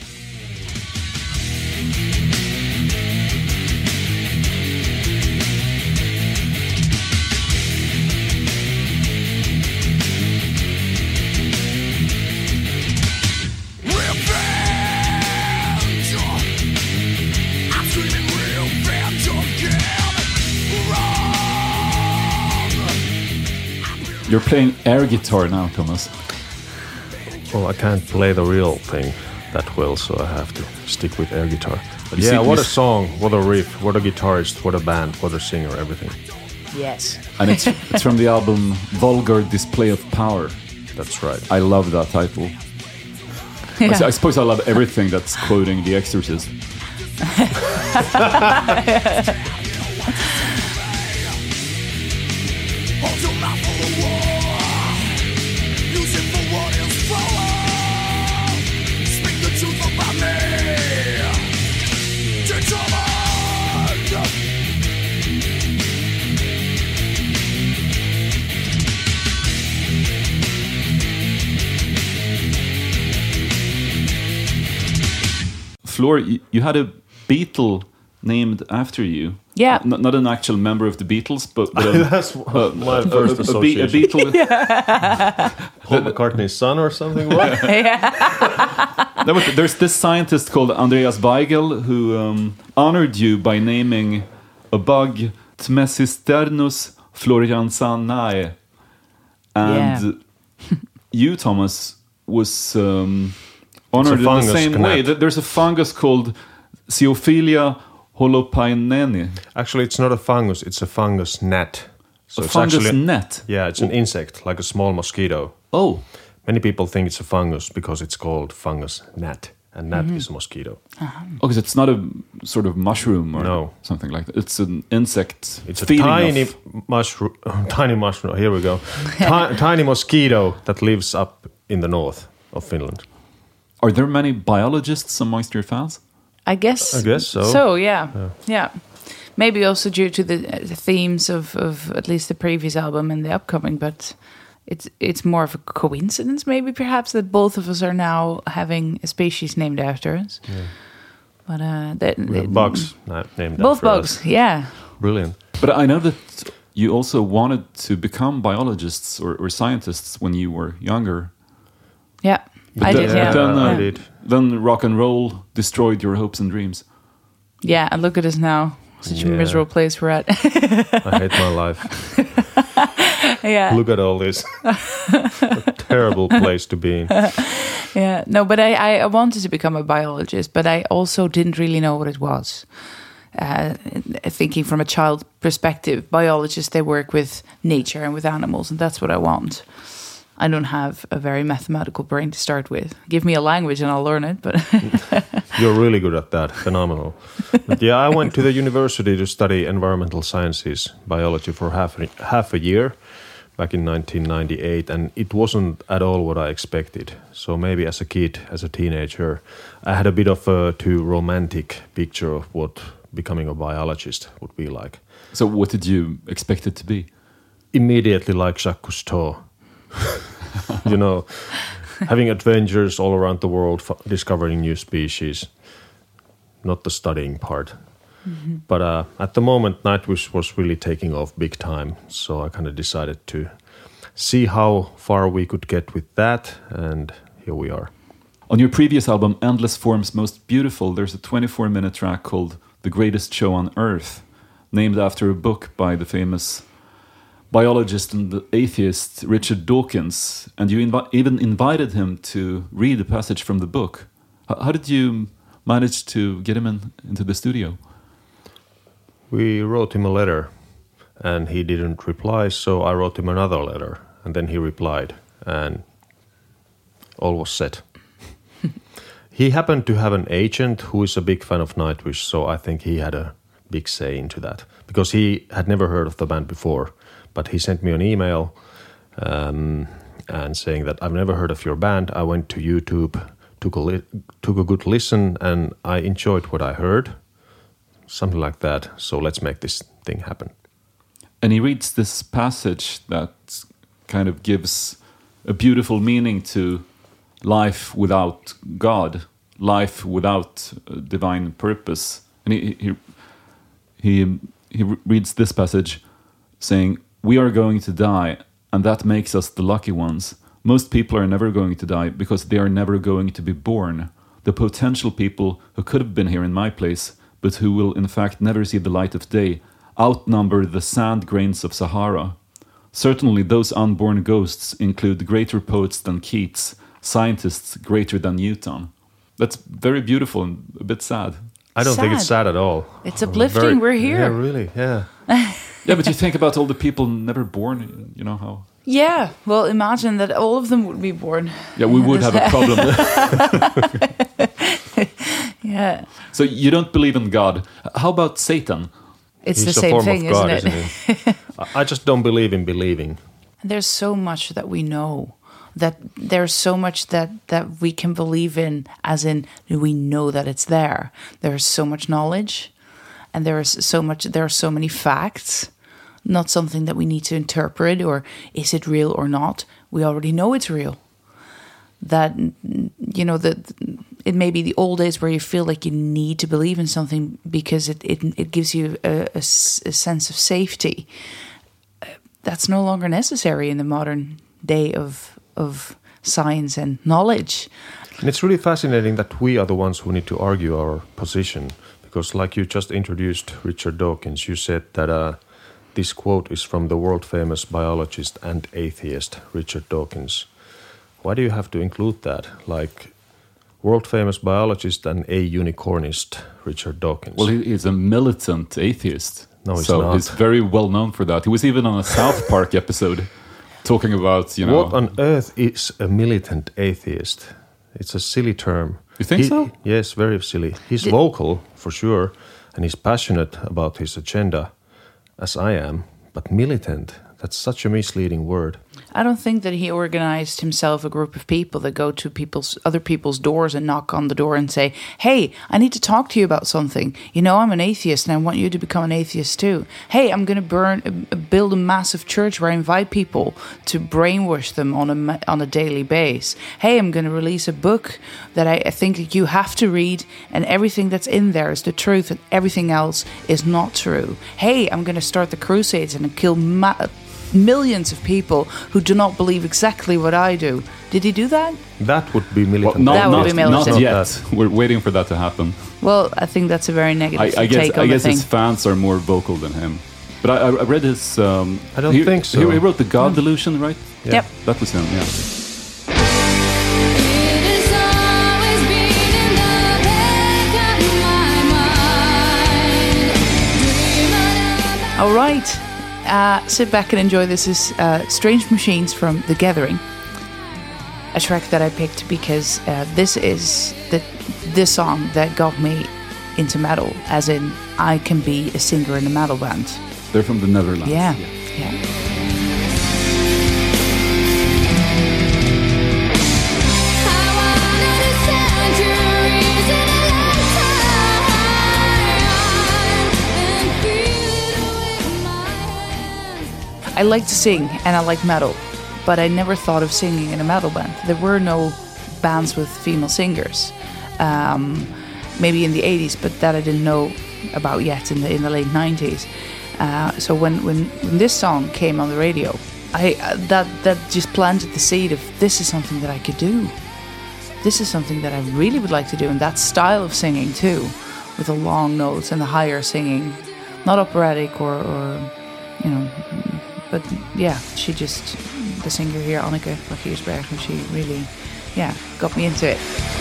You're playing air guitar now, Thomas. Well, I can't play the real thing that well, so I have to stick with air guitar. But You yeah, see- what you a s- song, what a riff, what a guitarist, what a band, what a singer, everything. Yes. And it's it's from the album Vulgar Display of Power. That's right. I love that title. I s- I suppose I love everything that's quoting The Exorcist. Floor, you, you had a Beatle named after you. Yeah. N- not an actual member of the Beatles, but, but a, That's a- my a- first a, a, Be- a association. Beatle. Paul McCartney's son or something? What? No, but there's this scientist called Andreas Weigel who um, honored you by naming a bug Tmesisternus floriansanae. And you, Thomas, was um, honored in the fungus, same way. Knut. Th- There's a fungus called Zeophilia holopaineni. Actually, it's not a fungus, it's a fungus gnat. So A it's fungus actually, gnat? Yeah, it's an insect, like a small mosquito. Oh. Many people think it's a fungus because it's called fungus gnat, and gnat Mhm. is a mosquito. Oh, because it's not a sort of mushroom or No. something like that. It's an insect. It's a feeding tiny off- mushroom, tiny mushroom. Here we go. Ti- tiny mosquito that lives up in the north of Finland. Are there many biologists amongst your fans? I guess. I guess so. So yeah, Yeah. yeah. Maybe also due to the, uh, the themes of, of at least the previous album and the upcoming, but it's it's more of a coincidence, maybe perhaps, that both of us are now having a species named after us. Yeah. But uh, that, We have bugs na- named both after bugs, us. yeah. Brilliant. But I know that you also wanted to become biologists or, or scientists when you were younger. Yeah, But I then, did. Yeah, Then, uh, yeah. I did. Then rock and roll destroyed your hopes and dreams. Yeah, and look at us now. Such a Yeah. miserable place we're at. I hate my life. Yeah. Look at all this. A terrible place to be in. Yeah, no, but I, I wanted to become a biologist, but I also didn't really know what it was. Uh, thinking from a child perspective, biologists, they work with nature and with animals, and that's what I want. I don't have a very mathematical brain to start with. Give me a language and I'll learn it, but You're really good at that. Phenomenal. But yeah, I went to the university to study environmental sciences, biology for half a, half a year back in nineteen ninety-eight, and it wasn't at all what I expected. So maybe as a kid, as a teenager, I had a bit of a too romantic picture of what becoming a biologist would be like. So what did you expect it to be? Immediately like Jacques Cousteau. You know, having adventures all around the world, f- discovering new species, not the studying part. Mm-hmm. But uh, at the moment, Nightwish was really taking off big time, so I kind of decided to see how far we could get with that, and here we are. On your previous album, Endless Forms Most Beautiful, there's a twenty-four minute track called The Greatest Show on Earth, named after a book by the famous biologist and atheist Richard Dawkins, and you invi- even invited him to read a passage from the book. H- how did you manage to get him in, into the studio? We wrote him a letter, and he didn't reply, so I wrote him another letter, and then he replied, and all was set. He happened to have an agent who is a big fan of Nightwish, so I think he had a big say into that, because he had never heard of the band before, but he sent me an email um, and saying that I've never heard of your band. I went to YouTube, took a, li- took a good listen, and I enjoyed what I heard. Something like that. So let's make this thing happen. And he reads this passage that kind of gives a beautiful meaning to life without God, life without uh, divine purpose. And he, he, he, he reads this passage saying, "We are going to die, and that makes us the lucky ones. Most people are never going to die because they are never going to be born. The potential people who could have been here in my place, but who will in fact never see the light of day, outnumber the sand grains of Sahara. Certainly those unborn ghosts include greater poets than Keats, scientists greater than Newton." That's very beautiful and a bit sad. I don't think it's sad at all. It's uplifting. We're here. Yeah, really, yeah. Yeah, but you think about all the people never born, you know how... Yeah, well, imagine that all of them would be born. Yeah, we would have a problem. Yeah. So you don't believe in God. How about Satan? It's He's the a same form thing, of God, isn't it? isn't he? I- I just don't believe in believing. There's so much that we know. That there's so much that, that we can believe in, as in we know that it's there. There's so much knowledge, and there is so much. There are so many facts. Not something that we need to interpret, or is it real or not? We already know it's real. That, you know, that it may be the old days where you feel like you need to believe in something because it it, it gives you a, a s- a sense of safety. That's no longer necessary in the modern day of of science and knowledge. And it's really fascinating that we are the ones who need to argue our position, because like you just introduced Richard Dawkins, you said that uh, this quote is from the world-famous biologist and atheist Richard Dawkins. Why do you have to include that? Like, world-famous biologist and a unicornist Richard Dawkins. Well, he- he's a militant atheist. No, he's so not. he's very well known for that. He was even on a South Park episode talking about, you know... What on earth is a militant atheist? It's a silly term. You think He- so? Yes, very silly. He's Did- vocal, for sure, and he's passionate about his agenda, as I am. But militant, that's such a misleading word. I don't think that he organized himself a group of people that go to people's other people's doors and knock on the door and say, "Hey, I need to talk to you about something. You know, I'm an atheist and I want you to become an atheist too. Hey, I'm going to burn, uh, build a massive church where I invite people to brainwash them on a ma- on a daily base. Hey, I'm going to release a book that I, I think that you have to read, and everything that's in there is the truth, and everything else is not true. Hey, I'm going to start the Crusades and kill ma- millions of people who do not believe exactly what I do." Did he do that? That would be militant. Well, not, That would not, be militant. not yet. That. We're waiting for that to happen. Well, I think that's a very negative I, I guess, take I on guess the thing. his fans are more vocal than him. But I, I read his... Um, I don't he, think so. He, he wrote The God Delusion, right? Yeah. Yep. That was him, yeah. All right. Uh, sit back and enjoy. This is uh, Strange Machines from The Gathering. A track that I picked because uh, this is the this song that got me into metal. As in, I can be a singer in a metal band. They're from the Netherlands. Yeah, yeah. I like to sing and I like metal, but I never thought of singing in a metal band. There were no bands with female singers, um, maybe in the eighties, but that I didn't know about yet in the in the late nineties. Uh, so when, when when this song came on the radio, I uh, that that just planted the seed of this is something that I could do. This is something that I really would like to do, and that style of singing too, with the long notes and the higher singing, not operatic or, or you know. But yeah, she just, the singer here, Anneke Vlagiersberg, she really, yeah, got me into it.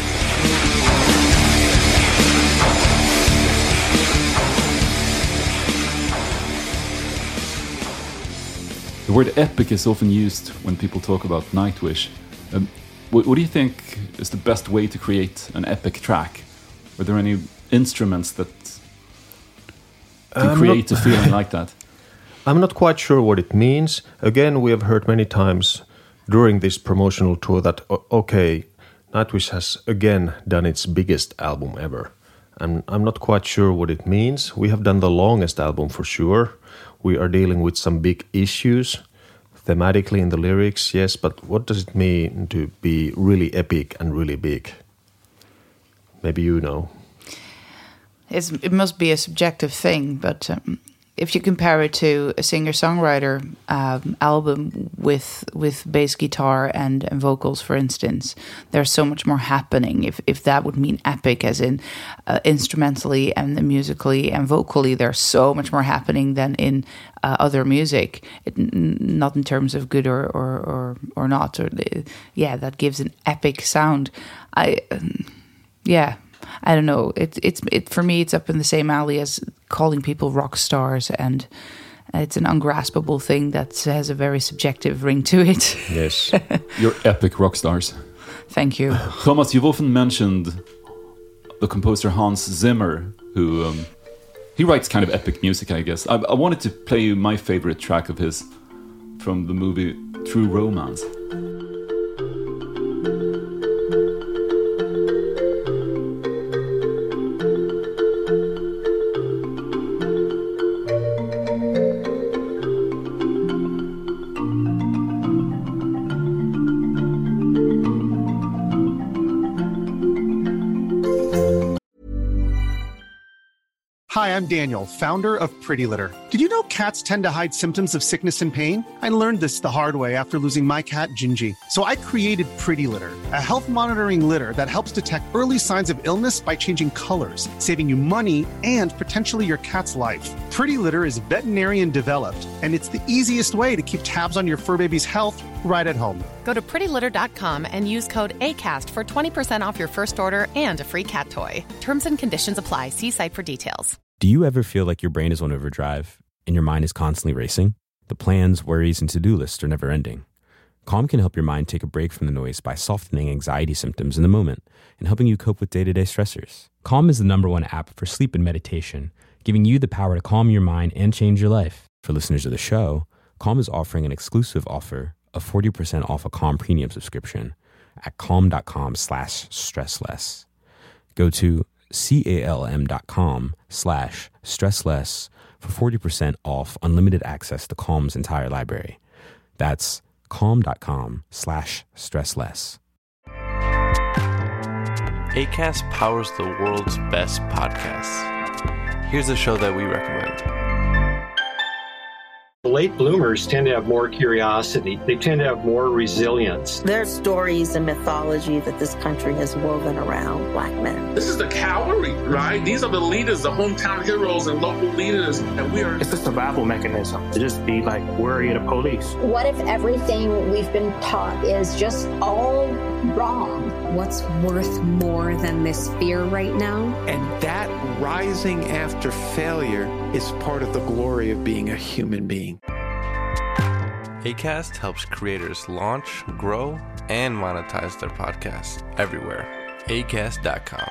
The word epic is often used when people talk about Nightwish. Um, what, what do you think is the best way to create an epic track? Are there any instruments that can I'm create not- a feeling like that? I'm not quite sure what it means. Again, we have heard many times during this promotional tour that, o- okay, Nightwish has again done its biggest album ever. I'm, I'm not quite sure what it means. We have done the longest album for sure. We are dealing with some big issues, thematically in the lyrics, yes, but what does it mean to be really epic and really big? Maybe you know. It's, it must be a subjective thing, but um, if you compare it to a singer-songwriter um, album with with bass guitar and, and vocals, for instance, there's so much more happening. If if that would mean epic, as in uh, instrumentally and musically and vocally, there's so much more happening than in uh, other music. It, n- not in terms of good or or or, or not. Or uh, yeah, that gives an epic sound. I um, yeah. I don't know. It, it's it for me. It's up in the same alley as calling people rock stars, and it's an ungraspable thing that has a very subjective ring to it. Yes, you're epic rock stars. Thank you, Thomas. You've often mentioned the composer Hans Zimmer, who um, he writes kind of epic music, I guess. I, I wanted to play you my favorite track of his from the movie True Romance. Hi, I'm Daniel, founder of Pretty Litter. Did you know cats tend to hide symptoms of sickness and pain? I learned this the hard way after losing my cat, Gingy. So I created Pretty Litter, a health monitoring litter that helps detect early signs of illness by changing colors, saving you money and potentially your cat's life. Pretty Litter is veterinarian developed, and it's the easiest way to keep tabs on your fur baby's health right at home. Go to pretty litter dot com and use code ACAST for twenty percent off your first order and a free cat toy. Terms and conditions apply. See site for details. Do you ever feel like your brain is on overdrive and your mind is constantly racing? The plans, worries, and to-do lists are never ending. Calm can help your mind take a break from the noise by softening anxiety symptoms in the moment and helping you cope with day-to-day stressors. Calm is the number one app for sleep and meditation, giving you the power to calm your mind and change your life. For listeners of the show, Calm is offering an exclusive offer of forty percent off a Calm Premium subscription at calm.com slash stressless. Go to calm.com slash stressless for forty percent off unlimited access to Calm's entire library. That's calm.com slash stressless. Acast powers the world's best podcasts. Here's a show that we recommend. Late bloomers tend to have more curiosity. They tend to have more resilience. There's stories and mythology that this country has woven around Black men. This is the cavalry, right? These are the leaders, the hometown heroes and local leaders, and we are... It's a survival mechanism to just be like worried of police. What if everything we've been taught is just all wrong? What's worth more than this fear right now? And that rising after failure is part of the glory of being a human being. Acast helps creators launch, grow, and monetize their podcasts everywhere. acast dot com.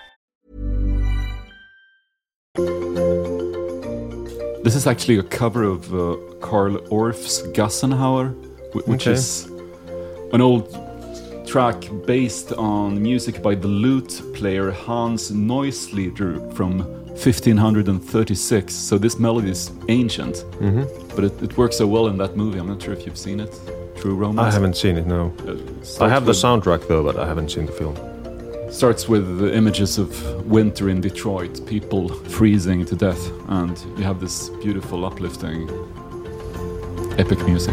This is actually a cover of uh, Carl Orff's Gassenhauer, wh- which Okay. is an old track based on music by the lute player Hans Neusleder from fifteen thirty-six. So this melody is ancient, Mhm. but it, it works so well in that movie. I'm not sure if you've seen it. True Romance. I haven't seen it, no. Uh, I starts have the with- soundtrack though, but I haven't seen the film. Starts with the images of winter in Detroit, people freezing to death, and you have this beautiful, uplifting, epic music.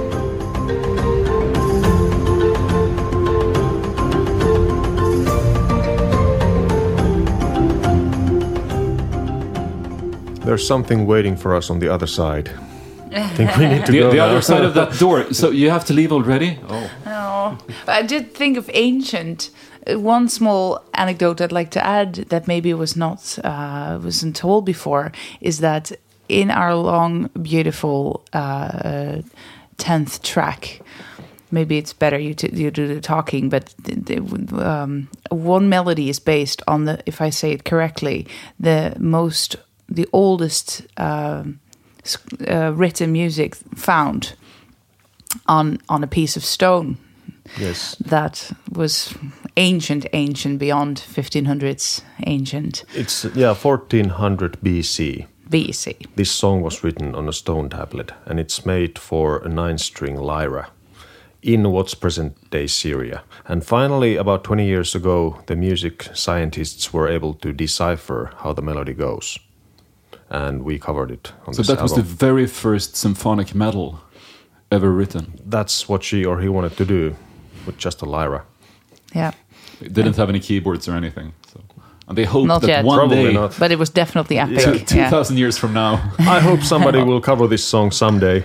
There's something waiting for us on the other side. I think we need to the, go the now. other side of that door. So you have to leave already? Oh. No, I did think of ancient. Uh, One small anecdote I'd like to add that maybe was not uh, wasn't told before is that in our long, beautiful uh, tenth track, maybe it's better you to you do the talking, but the, the, um, one melody is based on the, if I say it correctly, the most the oldest um, s- uh, written music found on on a piece of stone. Yes. That was ancient, ancient, beyond fifteen hundreds ancient. It's, yeah, fourteen hundred B C. B C. This song was written on a stone tablet, and it's made for a nine-string lyra in what's present-day Syria. And finally, about twenty years ago, the music scientists were able to decipher how the melody goes. And we covered it on So this that was the album. very first symphonic metal ever written. That's what she or he wanted to do with just a lyra. Yeah. It didn't have any keyboards or anything. So. And they hoped Not that yet. one Probably day, not. But it was definitely epic. two- Yeah. two thousand years from now, I hope somebody will cover this song someday.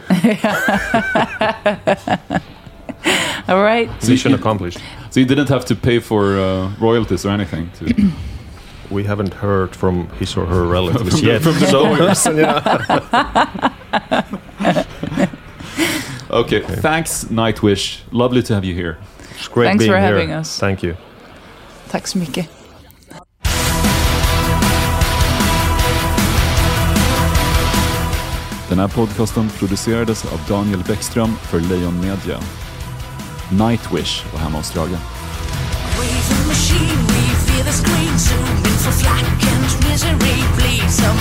All right. Mission accomplished. So you didn't have to pay for uh, royalties or anything. To We haven't heard from his or her relatives From the- yet. from the So- lawyers. Yeah. Okay, thanks Nightwish. Lovely to have you here. It's great Thanks being for here. having us. Thank you. Tack så mycket. Den här podcasten producerades av Daniel Bäckström för Lejon Media. Nightwish var hemma hos Drage. Crazy machine, we feel the screen zoom in for flight and misery. Please, some